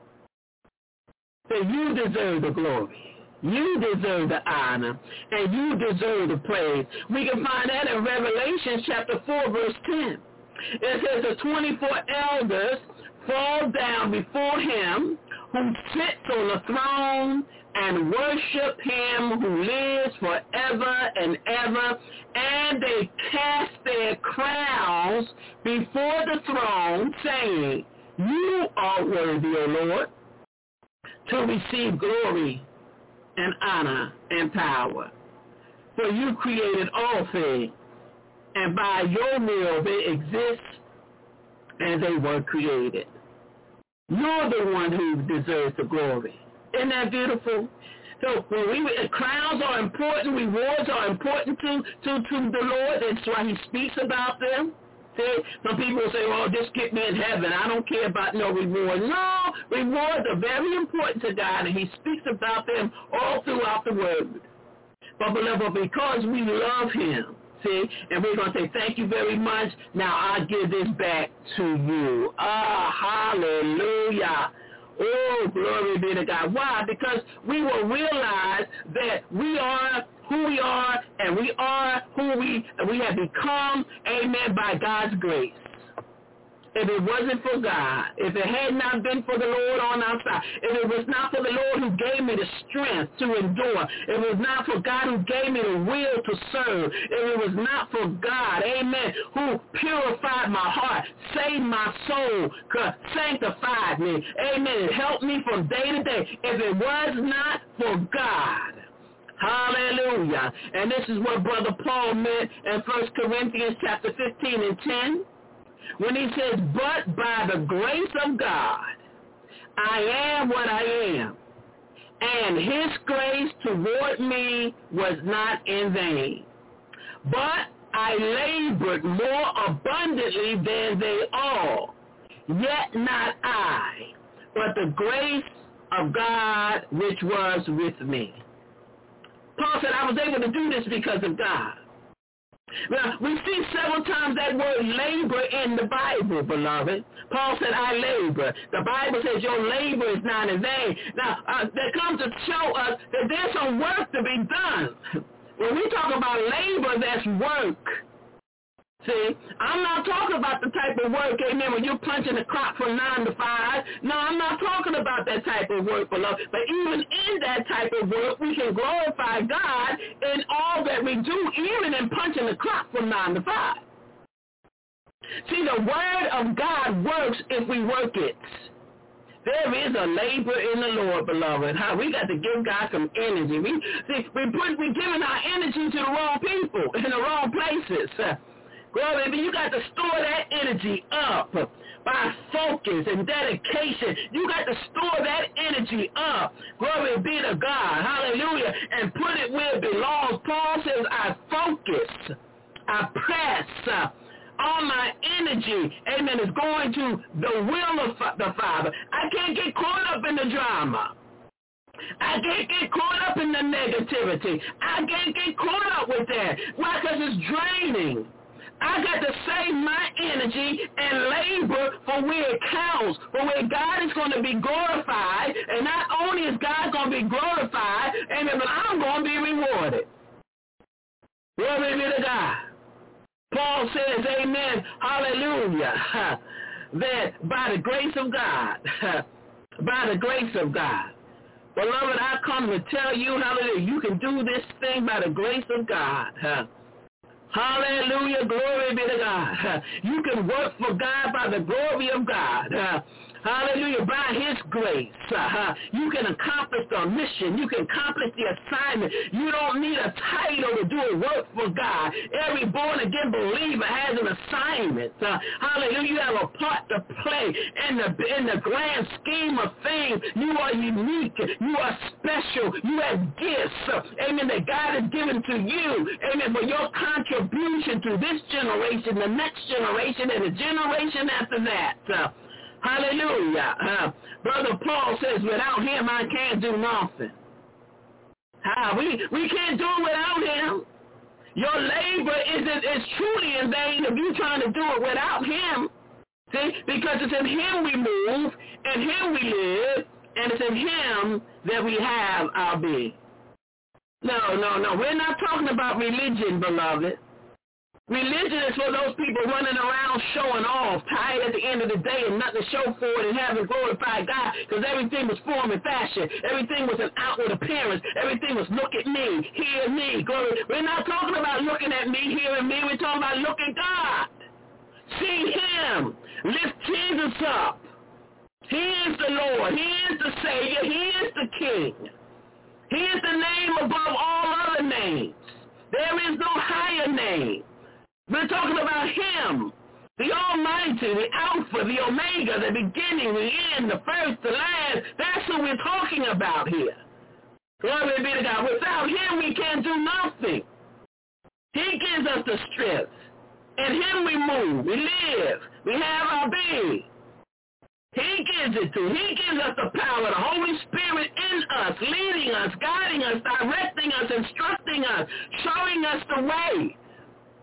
So you deserve the glory. You deserve the honor, and you deserve the praise. We can find that in Revelation chapter four, verse ten. It says the twenty-four elders fall down before him who sits on the throne and worship him who lives forever and ever, and they cast their crowns before the throne, saying, you are worthy, O Lord, to receive glory and honor and power. For you created all things, and by your will they exist, and they were created. You're the one who deserves the glory. Isn't that beautiful? So when we, crowns are important, rewards are important to, to, to the Lord. That's why he speaks about them. See, some people say, well, just get me in heaven. I don't care about no reward. No, rewards are very important to God, and he speaks about them all throughout the word. But beloved, because we love him, See, and we're going to say, thank you very much. Now I'll give this back to you. Ah, hallelujah. Oh, glory be to God. Why? Because we will realize that we are who we are, and we are who we we have become, amen, by God's grace. If it wasn't for God, if it had not been for the Lord on our side, if it was not for the Lord who gave me the strength to endure, if it was not for God who gave me the will to serve, if it was not for God, amen, who purified my heart, saved my soul, sanctified me, amen, and helped me from day to day, if it was not for God, hallelujah. And this is what Brother Paul meant in First Corinthians chapter fifteen and ten. When he says, but by the grace of God, I am what I am, and his grace toward me was not in vain. But I labored more abundantly than they all, yet not I, but the grace of God which was with me. Paul said, I was able to do this because of God. Now, we see several times that word labor in the Bible, beloved. Paul said, I labor. The Bible says your labor is not in vain. Now, uh, that comes to show us that there's some work to be done. When we talk about labor, that's work. See, I'm not talking about the type of work, amen, when you're punching the clock from nine to five. No, I'm not talking about that type of work, beloved. But even in that type of work, we can glorify God in all that we do, even in punching the clock from nine to five. See, the word of God works if we work it. There is a labor in the Lord, beloved. How we got to give God some energy. We see, we put we giving our energy to the wrong people in the wrong places. Uh, Glory, but you got to store that energy up by focus and dedication. You got to store that energy up. Glory be to God. Hallelujah. And put it where it belongs. Paul says, I focus, I press, uh, all my energy, amen, is going to the will of the Father. I can't get caught up in the drama. I can't get caught up in the negativity. I can't get caught up with that. Why? Because it's draining. I got to save my energy and labor for where it counts, for where God is going to be glorified. And not only is God going to be glorified, amen, but I'm going to be rewarded. Glory be to God. Paul says, amen, hallelujah, that by the grace of God, by the grace of God, beloved, I come to tell you, hallelujah, you can do this thing by the grace of God. Hallelujah, glory be to God. You can work for God by the glory of God. Hallelujah, by his grace. Uh, you can accomplish the mission. You can accomplish the assignment. You don't need a title to do a work for God. Every born-again believer has an assignment. Uh, hallelujah, you have a part to play in the, in the grand scheme of things. You are unique. You are special. You have gifts, uh, amen, that God has given to you, amen, for your contribution to this generation, the next generation, and the generation after that. Uh, Hallelujah. Uh, Brother Paul says, without him, I can't do nothing. Uh, we, we can't do it without him. Your labor is, is truly in vain if you're trying to do it without him. See? Because it's in him we move, in him we live, and it's in him that we have our being. No, no, no. We're not talking about religion, beloved. Religion is for those people running around showing off, tired at the end of the day and nothing to show for it and having glorified God because everything was form and fashion. Everything was an outward appearance. Everything was look at me, hear me, glory. We're not talking about looking at me, hearing me. We're talking about look at God. See him. Lift Jesus up. He is the Lord. He is the Savior. He is the King. He is the name above all other names. There is no higher name. We're talking about him, the Almighty, the Alpha, the Omega, the beginning, the end, the first, the last. That's who we're talking about here. Glory be to God. Without him, we can't do nothing. He gives us the strength. In him we move, we live, we have our being. He gives it to. He gives us the power, the Holy Spirit in us, leading us, guiding us, directing us, instructing us, showing us the way.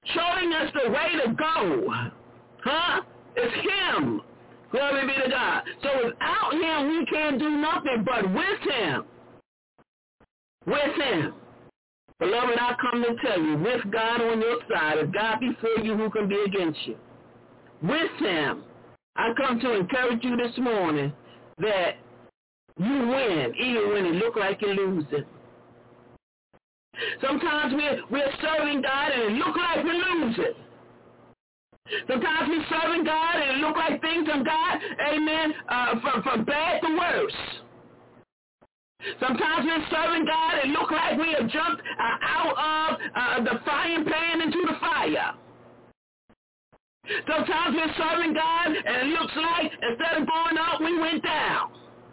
showing us the way to go. Huh? It's him. Glory be to God. So without him, we can't do nothing, but with him. With him. Beloved, I come to tell you, with God on your side, if God be for you, who can be against you? With him, I come to encourage you this morning that you win, even when it looks like you're losing. Sometimes we're, we're serving God and it looks like we're losing. Sometimes we're serving God and it looks like things of God, amen, uh, from, from bad to worse. Sometimes we're serving God and it looks like we have jumped uh, out of uh, the frying pan into the fire. Sometimes we're serving God and it looks like instead of going up, we went down.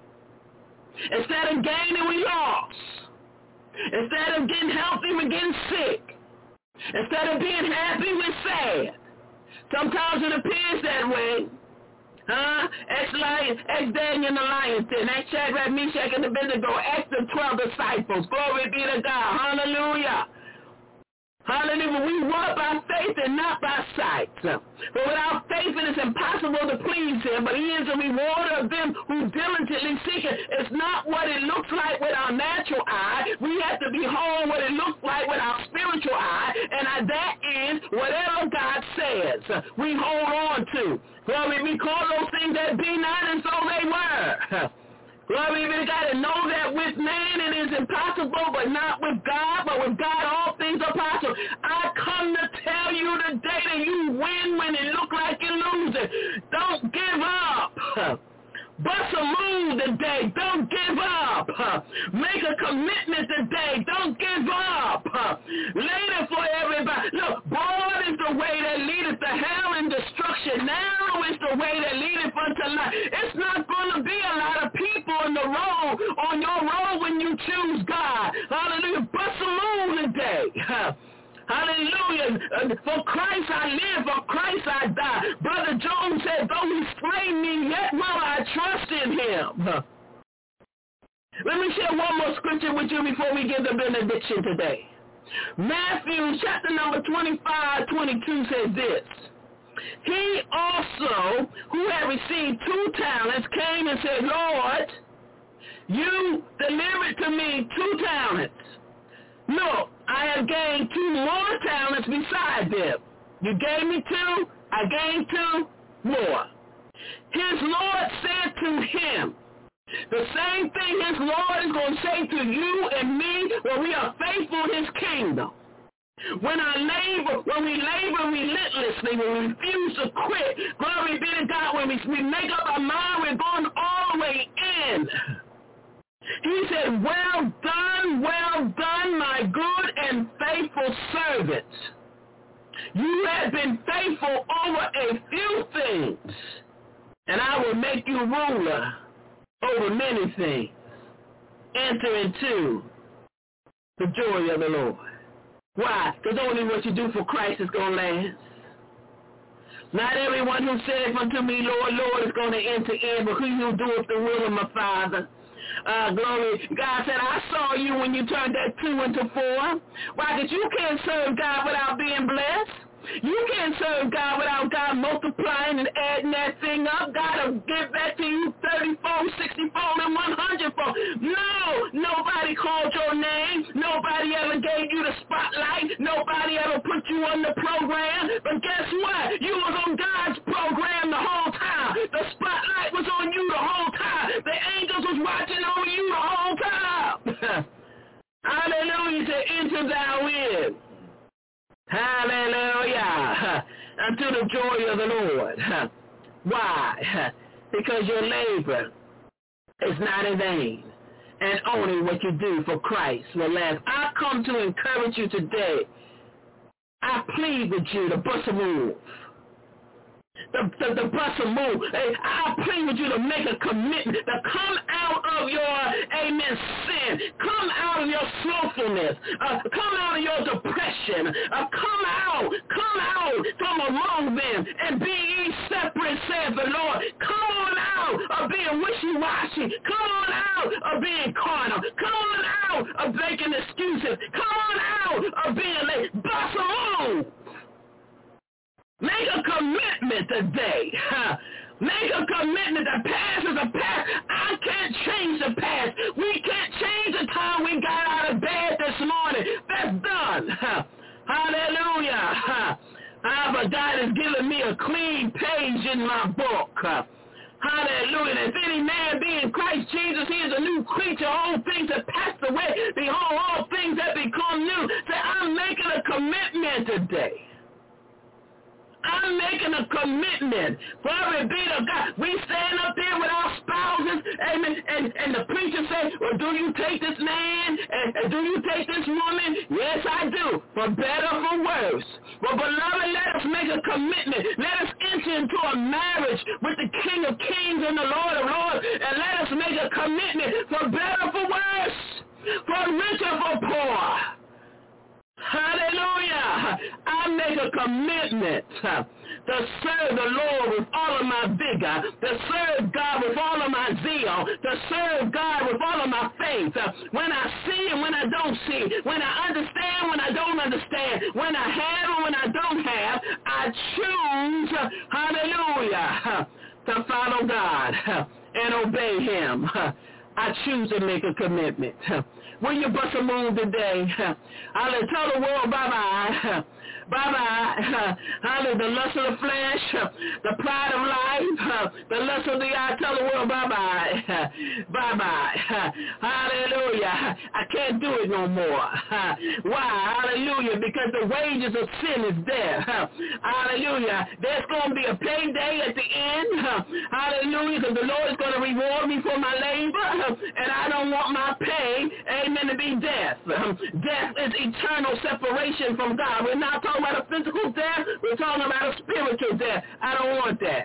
Instead of gaining, we lost. Instead of getting healthy, we're getting sick. Instead of being happy, we're sad. Sometimes it appears that way. Huh? Ex-lion, ex-Daniel and the lion's den, ex-Shadrach, Meshach, and Abednego, ex-the twelve disciples. Glory be to God. Hallelujah. Hallelujah. We walk by faith and not by sight. For without faith it is impossible to please him, but he is a rewarder of them who diligently seek it. It's not what it looks like with our natural eye. We have to behold what it looks like with our spiritual eye, and that is whatever God says we hold on to. Glory, we call those things that be not, and so they were. Glory be to God, and know that with man it is impossible, but not with God, but with God all things are possible. I come to tell you today that you win when it looks like you're losing. Don't give up. Bust a move today. Don't give up. Make a commitment today. Don't give up. Later for everybody. Look, broad is the way that leadeth to hell and destruction. Narrow is the way that leadeth unto life. It's not going to be a lot of people on the road, on your road when you choose God. Hallelujah. Bust a move today. Hallelujah. Uh, for Christ I live, for Christ I die. Brother Job said, though he slay me, yet will I trust in him. Huh. Let me share one more scripture with you before we give the benediction today. Matthew chapter number twenty-five, twenty-two says this. He also, who had received two talents, came and said, Lord, you delivered to me two talents. Look, I have gained two more talents beside them. You gave me two, I gained two more. His Lord said to him, the same thing his Lord is going to say to you and me when we are faithful in his kingdom. When I labor, when we labor relentlessly, when we refuse to quit, glory be to God, when we, we make up our mind, we're going all the way in. He said, well done, well done, my good and faithful servant. You have been faithful over a few things, and I will make you ruler over many things. Enter into the joy of the Lord. Why? Because only what you do for Christ is going to last. Not everyone who saith unto me, Lord, Lord, is going to enter in, but he who doeth the will of my Father. Uh, glory. God said, I saw you when you turned that two into four. Why? Because you can't serve God without being blessed. You can't serve God without God multiplying and adding that thing up. God will give that to you thirty-fold, sixty-fold, and one hundred-fold. No, nobody called your name. Nobody ever gave you the spotlight. Nobody ever put you on the program. But guess what? You was on God's program the whole time. The spotlight was on you the whole time. The angels was watching over you the whole time. Hallelujah. To enter thou in. Hallelujah. Unto the joy of the Lord. Why? Because your labor is not in vain. And only what you do for Christ will last. I come to encourage you today. I plead with you to bust a move. The, the, the bust a move. Hey, I plead with you to make a commitment, to come out of your, amen, sin. Come out of your slothfulness. Uh, come out of your depression. Uh, come out. Come out from among them and be ye separate, saith the Lord. Come on out of being wishy-washy. Come on out of being carnal. Come on out of making excuses. Come on out of being late. Bust a move. Make a commitment today. Make a commitment. The past is a past. I can't change the past. We can't change the time we got out of bed this morning. That's done. Hallelujah. Ah, but God has given me a clean page in my book. Hallelujah. If any man be in Christ Jesus, he is a new creature. All things have passed away. Behold, all things have become new. Say, I'm making a commitment today. I'm making a commitment. Glory be to God. We stand up there with our spouses, amen, and, and the preacher says, well, do you take this man? And, and do you take this woman? Yes, I do. For better or for worse. But beloved, let us make a commitment. Let us enter into a marriage with the King of Kings and the Lord of Lords. And let us make a commitment for better or for worse. For rich or for poor. Hallelujah. I make a commitment to serve the Lord with all of my vigor, to serve God with all of my zeal, to serve God with all of my faith. When I see and when I don't see, when I understand, when I don't understand, when I have and when I don't have, I choose, hallelujah, to follow God and obey him. I choose to make a commitment. Will you bust a move today? I'll tell the world bye-bye. Bye-bye. Hallelujah. The lust of the flesh, the pride of life, the lust of the eye. Tell the world bye-bye. Bye-bye. Hallelujah. I can't do it no more. Why? Hallelujah. Because the wages of sin is there. Hallelujah. There's going to be a payday at the end. Hallelujah. Because the Lord is going to reward me for my labor. And I don't want my pay, amen, to be death. Death is eternal separation from God. We're not talking about a physical death. We're talking about a spiritual death. I don't want that.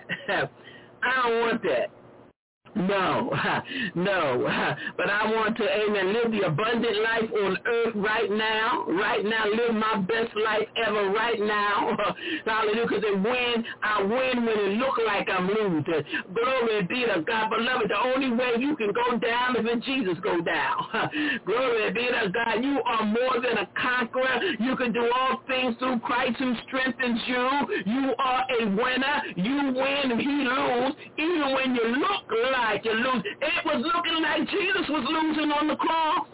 I don't want that. No, no, but I want to, amen, live the abundant life on earth right now, right now, live my best life ever right now, hallelujah, because when I win when it look like I'm losing, glory be to God, beloved, the only way you can go down is when Jesus go down, glory be to God, you are more than a conqueror, you can do all things through Christ who strengthens you, you are a winner, you win and he lose, even when you look like you lose. It was looking like Jesus was losing on the cross.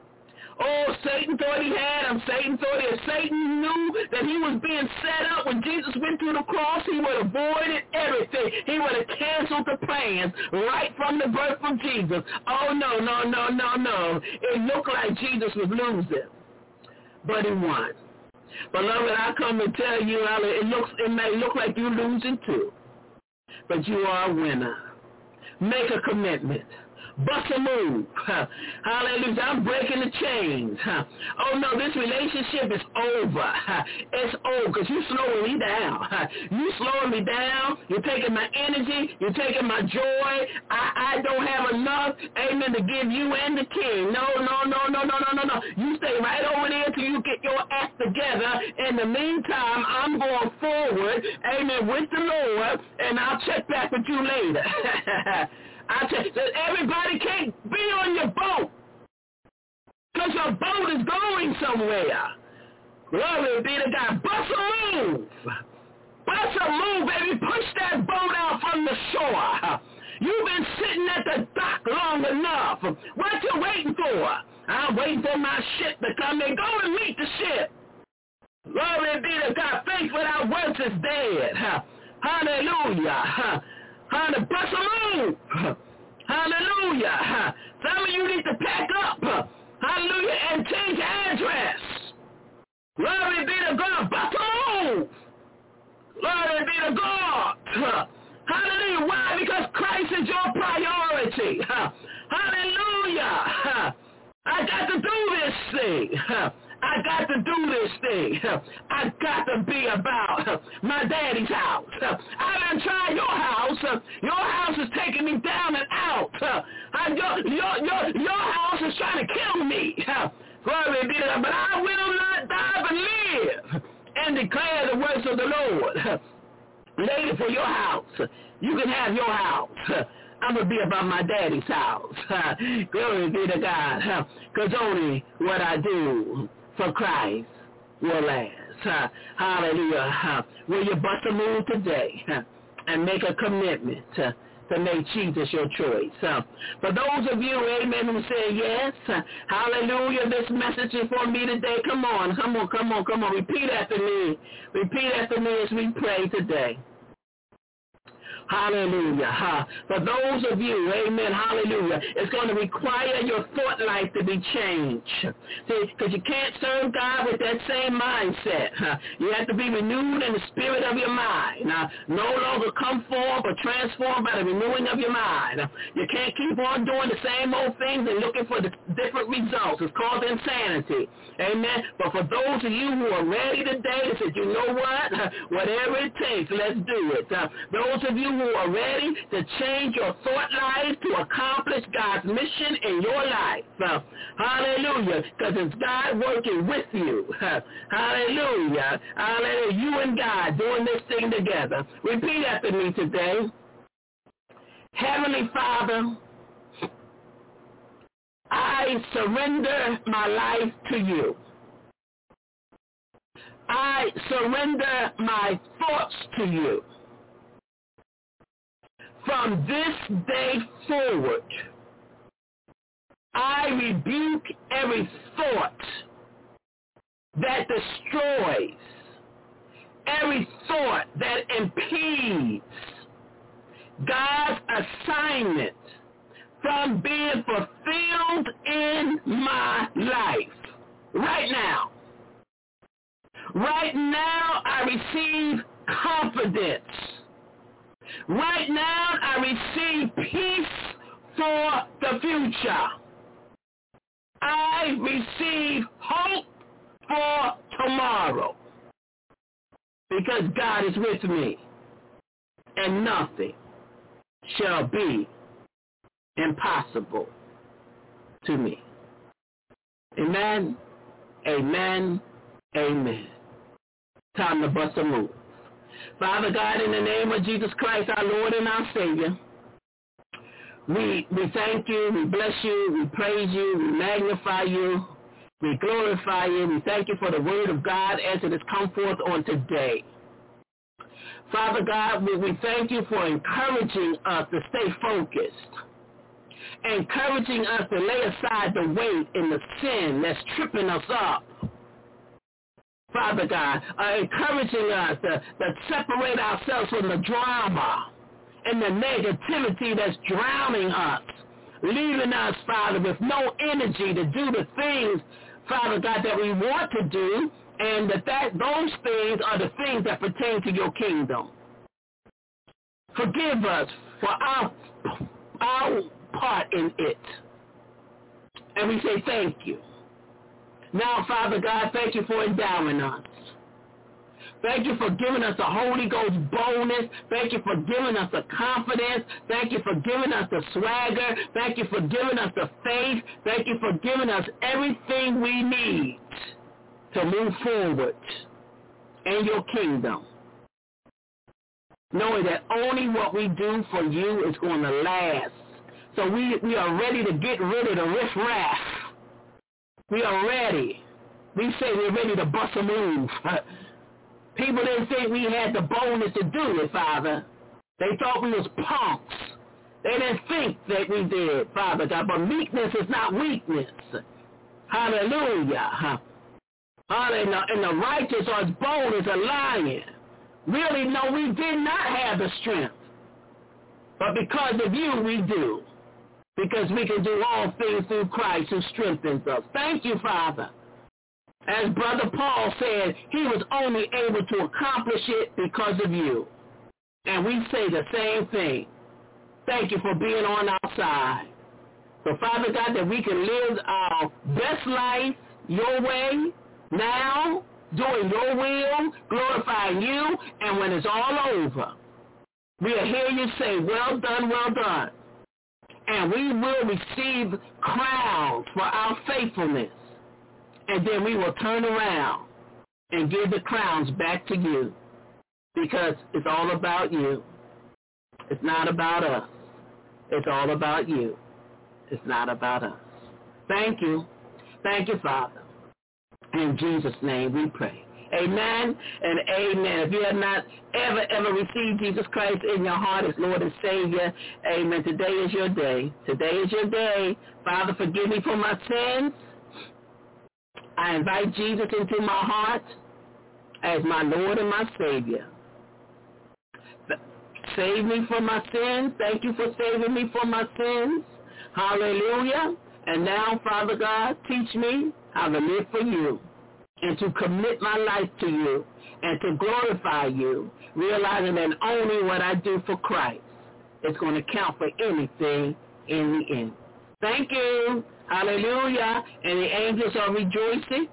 Oh, Satan thought he had him. Satan thought if Satan knew that he was being set up when Jesus went to the cross, he would have avoided everything. He would have canceled the plans right from the birth of Jesus. Oh, no, no, no, no, no. It looked like Jesus was losing, but he won. Beloved, I come to tell you, it looks, it may look like you're losing too, but you are a winner. Make a commitment. Bust a move. Hallelujah. I'm breaking the chains. Oh, no, this relationship is over. It's over because you're slowing me down. You slowing me down. You're taking my energy. You're taking my joy. I, I don't have enough, amen, to give you and the king. No, no, no, no, no, no, no, no. You stay right over there till you get your act together. In the meantime, I'm going forward, amen, with the Lord, and I'll check back with you later. I tell you, everybody can't be on your boat because your boat is going somewhere. Glory be to God. Bust a move. Bust a move, baby. Push that boat out from the shore. You've been sitting at the dock long enough. What you waiting for? I'm waiting for my ship to come in. Go and meet the ship. Glory be to God. Faith without works is dead. Hallelujah. Hallelujah. Bust a move. Hallelujah. Some of you need to pack up. Hallelujah. And change address. Glory be to God. Bust a move. Glory be to God. Hallelujah. Why? Because Christ is your priority. Hallelujah. I got to do this thing. I got to do this thing. I got to be about my daddy's house. I done tried your house. Your house is taking me down and out. Your, your, your, your house is trying to kill me. Glory be to God. But I will not die but live and declare the works of the Lord. Lady, for your house, you can have your house. I'm going to be about my daddy's house. Glory be to God. Because only what I do for Christ will last. Uh, hallelujah. Uh, will you bust a move today uh, and make a commitment uh, to make Jesus your choice? Uh, for those of you, amen, who say yes, uh, hallelujah, this message is for me today. Come on, come on, come on, come on. Repeat after me. Repeat after me as we pray today. Hallelujah. Huh. For those of you, amen, hallelujah, it's going to require your thought life to be changed. See, because you can't serve God with that same mindset. Huh. You have to be renewed in the spirit of your mind. Now, no longer conform but transformed by the renewing of your mind. You can't keep on doing the same old things and looking for the different results. It's called insanity. Amen. But for those of you who are ready today to say, you know what? Whatever it takes, let's do it. Uh, those of you who are ready to change your thought life to accomplish God's mission in your life. Uh, hallelujah. Because it's God working with you. Uh, hallelujah. Hallelujah. You and God doing this thing together. Repeat after me today. Heavenly Father, I surrender my life to you. I surrender my thoughts to you. From this day forward, I rebuke every thought that destroys, every thought that impedes God's assignment from being fulfilled in my life. Right now. Right now, I receive confidence. Right now, I receive peace for the future. I receive hope for tomorrow. Because God is with me, and nothing shall be impossible to me. Amen, amen, amen. Time to bust a move. Father God, in the name of Jesus Christ, our Lord and our Savior, we we thank you, we bless you, we praise you, we magnify you, we glorify you, we thank you for the word of God as it has come forth on today. Father God, we, we thank you for encouraging us to stay focused, encouraging us to lay aside the weight and the sin that's tripping us up. Father God, uh, encouraging us to, to separate ourselves from the drama and the negativity that's drowning us, leaving us, Father, with no energy to do the things, Father God, that we want to do, and that, that those things are the things that pertain to your kingdom. Forgive us for our, our part in it. And we say thank you. Now, Father God, thank you for endowing us. Thank you for giving us a Holy Ghost boldness. Thank you for giving us the confidence. Thank you for giving us the swagger. Thank you for giving us the faith. Thank you for giving us everything we need to move forward in your kingdom. Knowing that only what we do for you is going to last. So we, we are ready to get rid of the riffraff. We are ready. We say we're ready to bust a move. People didn't think we had the boldness to do it, Father. They thought we was punks. They didn't think that we did, Father God. But meekness is not weakness. Hallelujah. Hallelujah. And the righteous are as bold as a lion. Really, no, we did not have the strength. But because of you, we do. Because we can do all things through Christ who strengthens us. Thank you, Father. As Brother Paul said, he was only able to accomplish it because of you. And we say the same thing. Thank you for being on our side. So, Father God, that we can live our best life your way, now, doing your will, glorifying you, and when it's all over, we'll hear you say, well done, well done. And we will receive crowns for our faithfulness. And then we will turn around and give the crowns back to you. Because it's all about you. It's not about us. It's all about you. It's not about us. Thank you. Thank you, Father. In Jesus' name we pray. Amen and amen. If you have not ever, ever received Jesus Christ in your heart as Lord and Savior, amen, today is your day. Today is your day. Father, forgive me for my sins. I invite Jesus into my heart as my Lord and my Savior. Save me from my sins. Thank you for saving me from my sins. Hallelujah. And now, Father God, teach me how to live for you and to commit my life to you and to glorify you, realizing that only what I do for Christ is going to count for anything in the end. Thank you. Hallelujah. And the angels are rejoicing,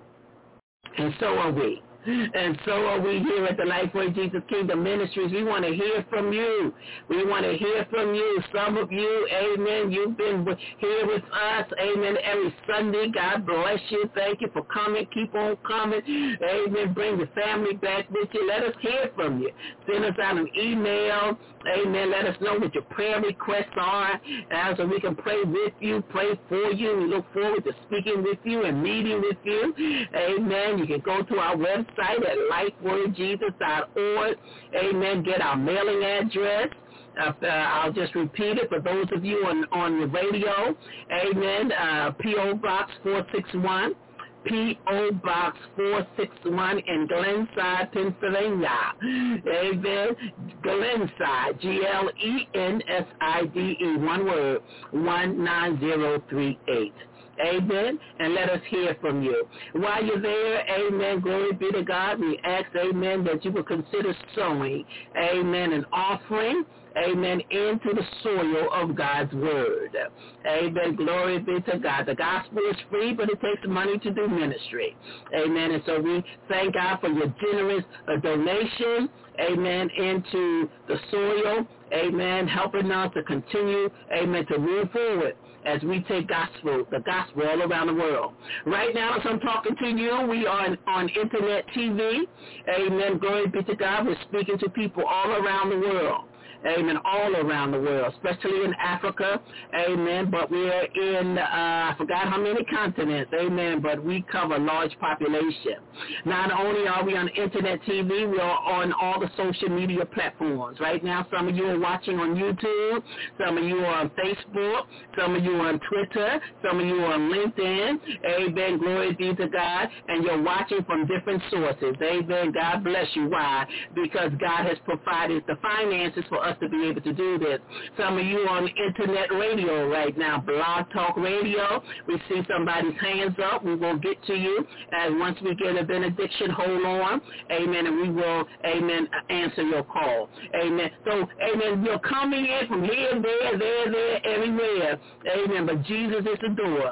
and so are we. And so are we here at the Lifeway Jesus Kingdom Ministries. We want to hear from you. We want to hear from you. Some of you, amen, you've been here with us, amen, every Sunday. God bless you. Thank you for coming. Keep on coming. Amen. Bring your family back with you. Let us hear from you. Send us out an email. Amen. Let us know what your prayer requests are, uh, so we can pray with you, pray for you. We look forward to speaking with you and meeting with you. Amen. You can go to our website at lifeword jesus dot org. Amen. Get our mailing address. Uh, uh, I'll just repeat it for those of you on, on the radio. Amen. Uh, P O. Box four six one. P O. Box four six one in Glenside, Pennsylvania. Amen. Glenside, G L E N S I D E, one word, one nine zero three eight. Amen. And let us hear from you. While you're there, amen, glory be to God, we ask, amen, that you will consider sowing, amen, an offering, amen, into the soil of God's word. Amen. Glory be to God. The gospel is free, but it takes money to do ministry. Amen. And so we thank God for your generous uh, donation, amen, into the soil, amen, helping us to continue, amen, to move forward as we take gospel, the gospel all around the world. Right now, as I'm talking to you, we are on, on internet T V. Amen. Glory be to God. We're speaking to people all around the world. Amen, all around the world, especially in Africa, amen, but we're in, uh, I forgot how many continents, amen, but we cover a large population. Not only are we on internet T V, we are on all the social media platforms. Right now, some of you are watching on YouTube, some of you are on Facebook, some of you are on Twitter, some of you are on LinkedIn, amen, glory be to God, and you're watching from different sources, amen, God bless you. Why? Because God has provided the finances for us to be able to do this. Some of you are on internet radio right now, Blog Talk Radio. We see somebody's hands up. We will get to you. And once we get a benediction, hold on. Amen. And we will, amen, answer your call. Amen. So, amen, you're coming in from here, there, there, there, everywhere. Amen. But Jesus is the door.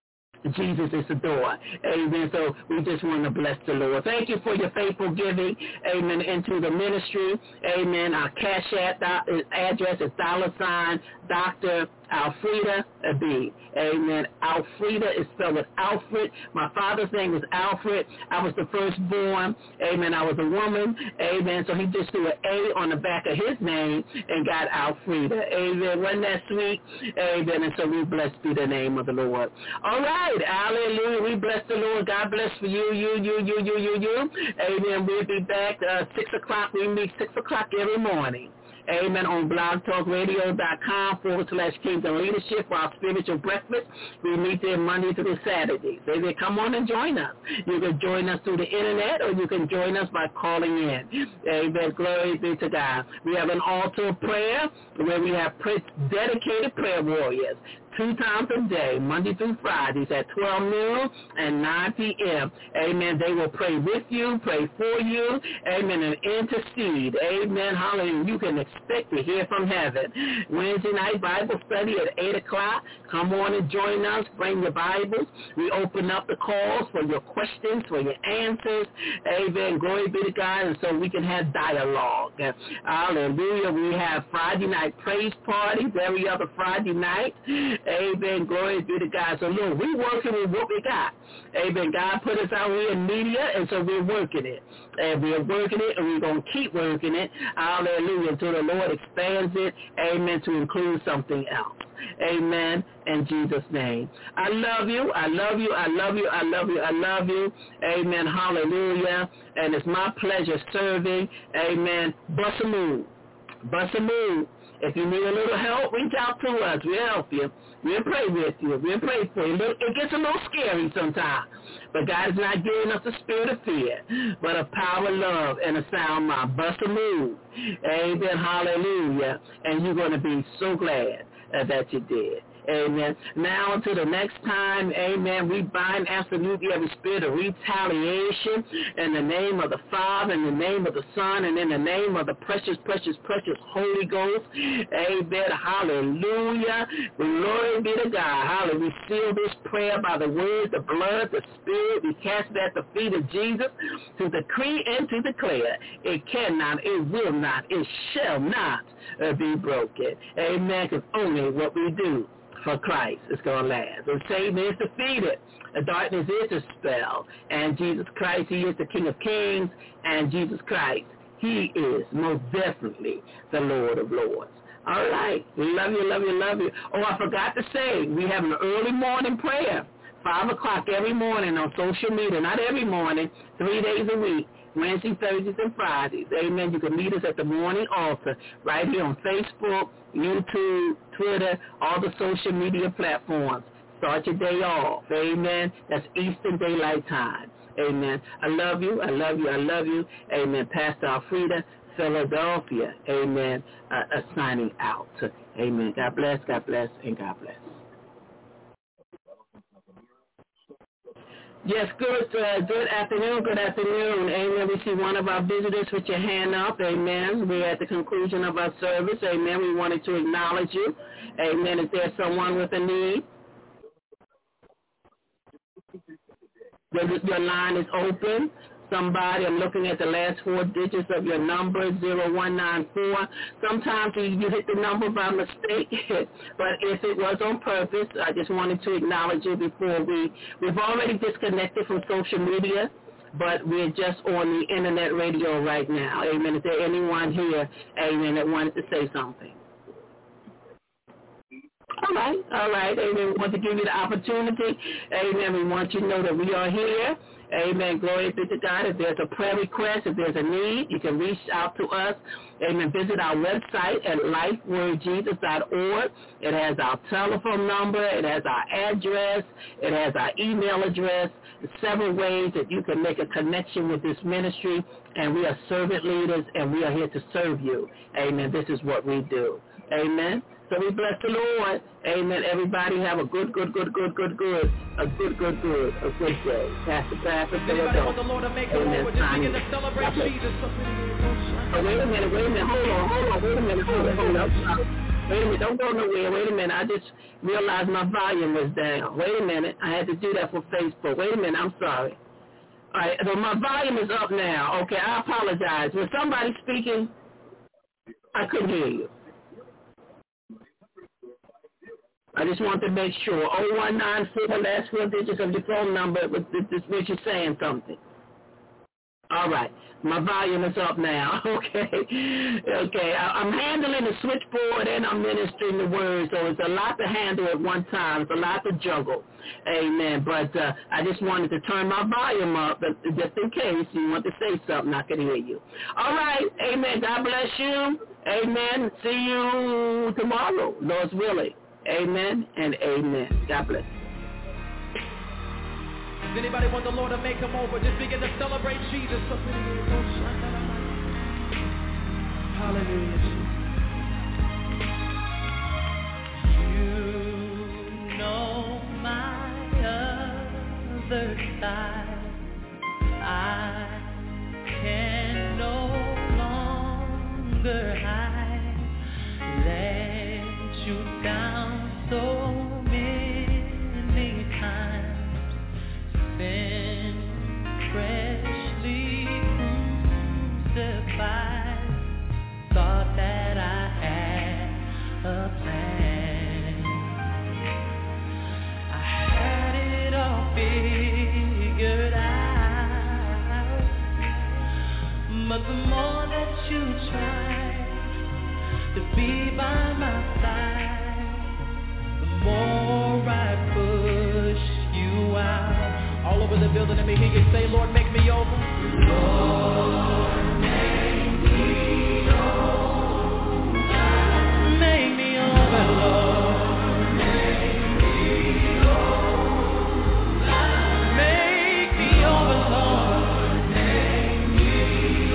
Jesus is the door. Amen. So we just want to bless the Lord. Thank you for your faithful giving. Amen. Into the ministry. Amen. Our cash app address is dollar sign Doctor Alfreda B. Amen. Alfreda is spelled with Alfred. My father's name was Alfred. I was the firstborn. Amen. I was a woman. Amen. So he just threw an A on the back of his name and got Alfreda. Amen. Wasn't that sweet? Amen. And so we bless be the name of the Lord. All right. Hallelujah. We bless the Lord. God bless for you, you, you, you, you, you, you. Amen. We'll be back uh, six o'clock. We meet six o'clock every morning. Amen. On blogtalkradio.com forward slash Kingdom Leadership for our spiritual breakfast. We meet there Monday through Saturday. Amen. Come on and join us. You can join us through the internet or you can join us by calling in. Amen. Glory be to God. We have an altar of prayer where we have dedicated prayer warriors. Two times a day, Monday through Fridays at twelve noon and nine p.m. Amen. They will pray with you, pray for you. Amen. And intercede. Amen. Hallelujah. You can expect to hear from heaven. Wednesday night Bible study at eight o'clock. Come on and join us. Bring your Bibles. We open up the calls for your questions, for your answers. Amen. Glory be to God. And so we can have dialogue. Hallelujah. We have Friday night praise parties every other Friday night. Amen. Glory be to God. So look, we're working with what we got. Amen. God put us out here in media, and so we're working it. And we're working it, and we're going to keep working it. Hallelujah. Until the Lord expands it. Amen. To include something else. Amen. In Jesus' name. I love you. I love you. I love you. I love you. I love you. Amen. Hallelujah. And it's my pleasure serving. Amen. Bust a move. Bust a move. If you need a little help, reach out to us. We'll help you. We'll pray with you. We'll pray for you. It gets a little scary sometimes. But God is not giving us a spirit of fear, but a power of love and a sound mind. Bust a move. Amen. Hallelujah. And you're going to be so glad uh, that you did. Amen. Now until the next time, amen, we bind absolutely every spirit of retaliation in the name of the Father, in the name of the Son, and in the name of the precious, precious, precious Holy Ghost. Amen. Hallelujah. Glory be to God. Hallelujah. We seal this prayer by the word, the blood, the spirit. We cast it at the feet of Jesus to decree and to declare. It cannot, it will not, it shall not uh, be broken. Amen. Because only what we do for Christ is going to last. And Satan is defeated. The darkness is dispelled. And Jesus Christ, he is the King of Kings. And Jesus Christ, he is most definitely the Lord of Lords. All right. We love you, love you, love you. Oh, I forgot to say, we have an early morning prayer, five o'clock every morning on social media. Not every morning, three days a week. Wednesday, Thursdays, and Fridays. Amen. You can meet us at the morning altar right here on Facebook, YouTube, Twitter, all the social media platforms. Start your day off. Amen. That's Eastern Daylight Time. Amen. I love you. I love you. I love you. Amen. Pastor Alfreda, Philadelphia. Amen. Uh, uh, signing out. Amen. God bless, God bless, and God bless. Yes, good, uh, good afternoon, good afternoon. Amen. We see one of our visitors with your hand up. Amen. We're at the conclusion of our service. Amen. We wanted to acknowledge you. Amen. Is there someone with a need? Your, your line is open. Somebody, I'm looking at the last four digits of your number, zero one nine four. Sometimes you, you hit the number by mistake, but if it was on purpose, I just wanted to acknowledge you before we, we've already disconnected from social media, but we're just on the internet radio right now. Amen. Is there anyone here, amen, that wanted to say something? All right, all right. Amen. We want to give you the opportunity. Amen. We want you to know that we are here. Amen. Glory be to God. If there's a prayer request, if there's a need, you can reach out to us. Amen. Visit our website at life word jesus dot org. It has our telephone number. It has our address. It has our email address. There's several ways that you can make a connection with this ministry. And we are servant leaders, and we are here to serve you. Amen. This is what we do. Amen. So we bless the Lord. Amen. Everybody have a good, good, good, good, good, good, a good, good, good, a good day. Pastor, Pastor, Philadelphia. Amen. Begin to celebrate Jesus. Oh, wait a minute, wait a minute. Hold on, hold on, wait a minute, hold on, hold on. Wait a minute, don't go nowhere. Wait a minute. I just realized my volume was down. Wait a minute. I had to do that for Facebook. Wait a minute. I'm sorry. All right. So my volume is up now. Okay. I apologize. Was somebody speaking? I couldn't hear you. I just want to make sure. oh one nine four, last four digits of your phone number, this makes you saying something. All right. My volume is up now. Okay. Okay. I, I'm handling the switchboard and I'm ministering the word, so it's a lot to handle at one time. It's a lot to juggle. Amen. But uh, I just wanted to turn my volume up, but just in case you want to say something, I can hear you. All right. Amen. God bless you. Amen. See you tomorrow, Lord's willing. Amen and amen. God bless. Does anybody want the Lord to make him over? Just begin to celebrate Jesus. Hallelujah. You know my other side. I can no longer hide. Let you down so many times, been freshly crucified, thought that I had a plan, I had it all figured out, Let me hear you say, Lord, make me over. Lord, make me over. Make me over, Lord. Make me over. Make me over, Lord. Make me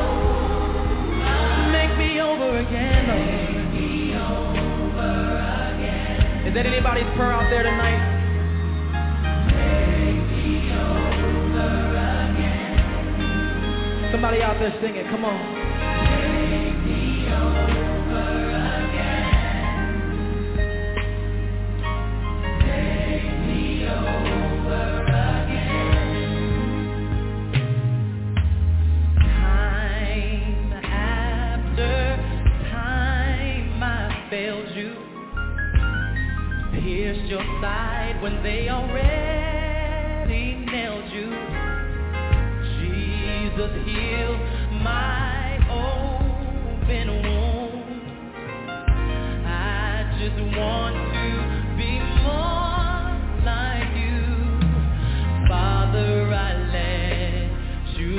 over. Make me over again, Lord. Make me over again. Is that anybody's prayer out there tonight? Somebody out there singing, come on. Take me over again. Take me over again. Time after time I failed you. Pierced your side when they already nailed you. Jesus heal my open wound. I just want to be more like you. Father, I let you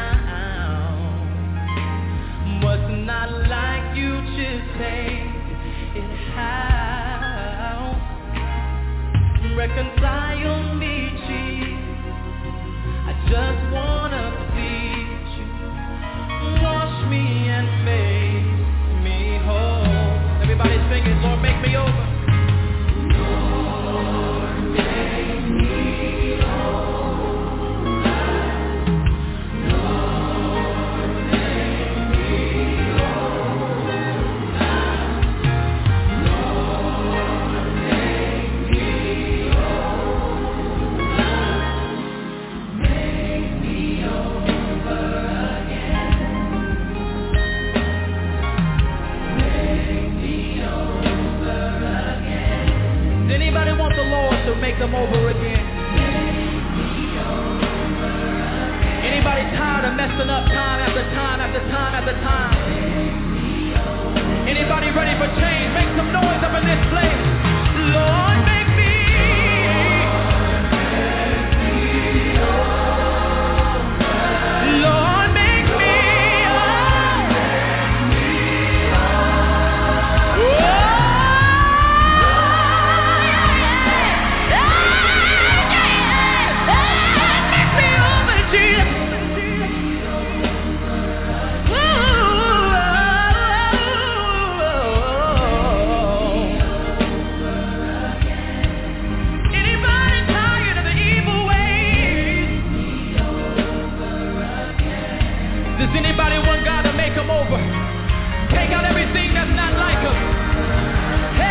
down. Was not like you to take it out. Reconcile me, Jesus. I just wanna wash me and make me whole. Everybody sing it, Lord, make me over. Lord, make me over. Lord, make me over. Lord, make me over. Make me over again. Anybody want the Lord to make them over again? Anybody tired of messing up time after time after time after time? Anybody ready for change? Make some noise up in this place. Lord, make me. Lord, make me. Oh. Anybody want God to make them over? Take out everything that's not like him.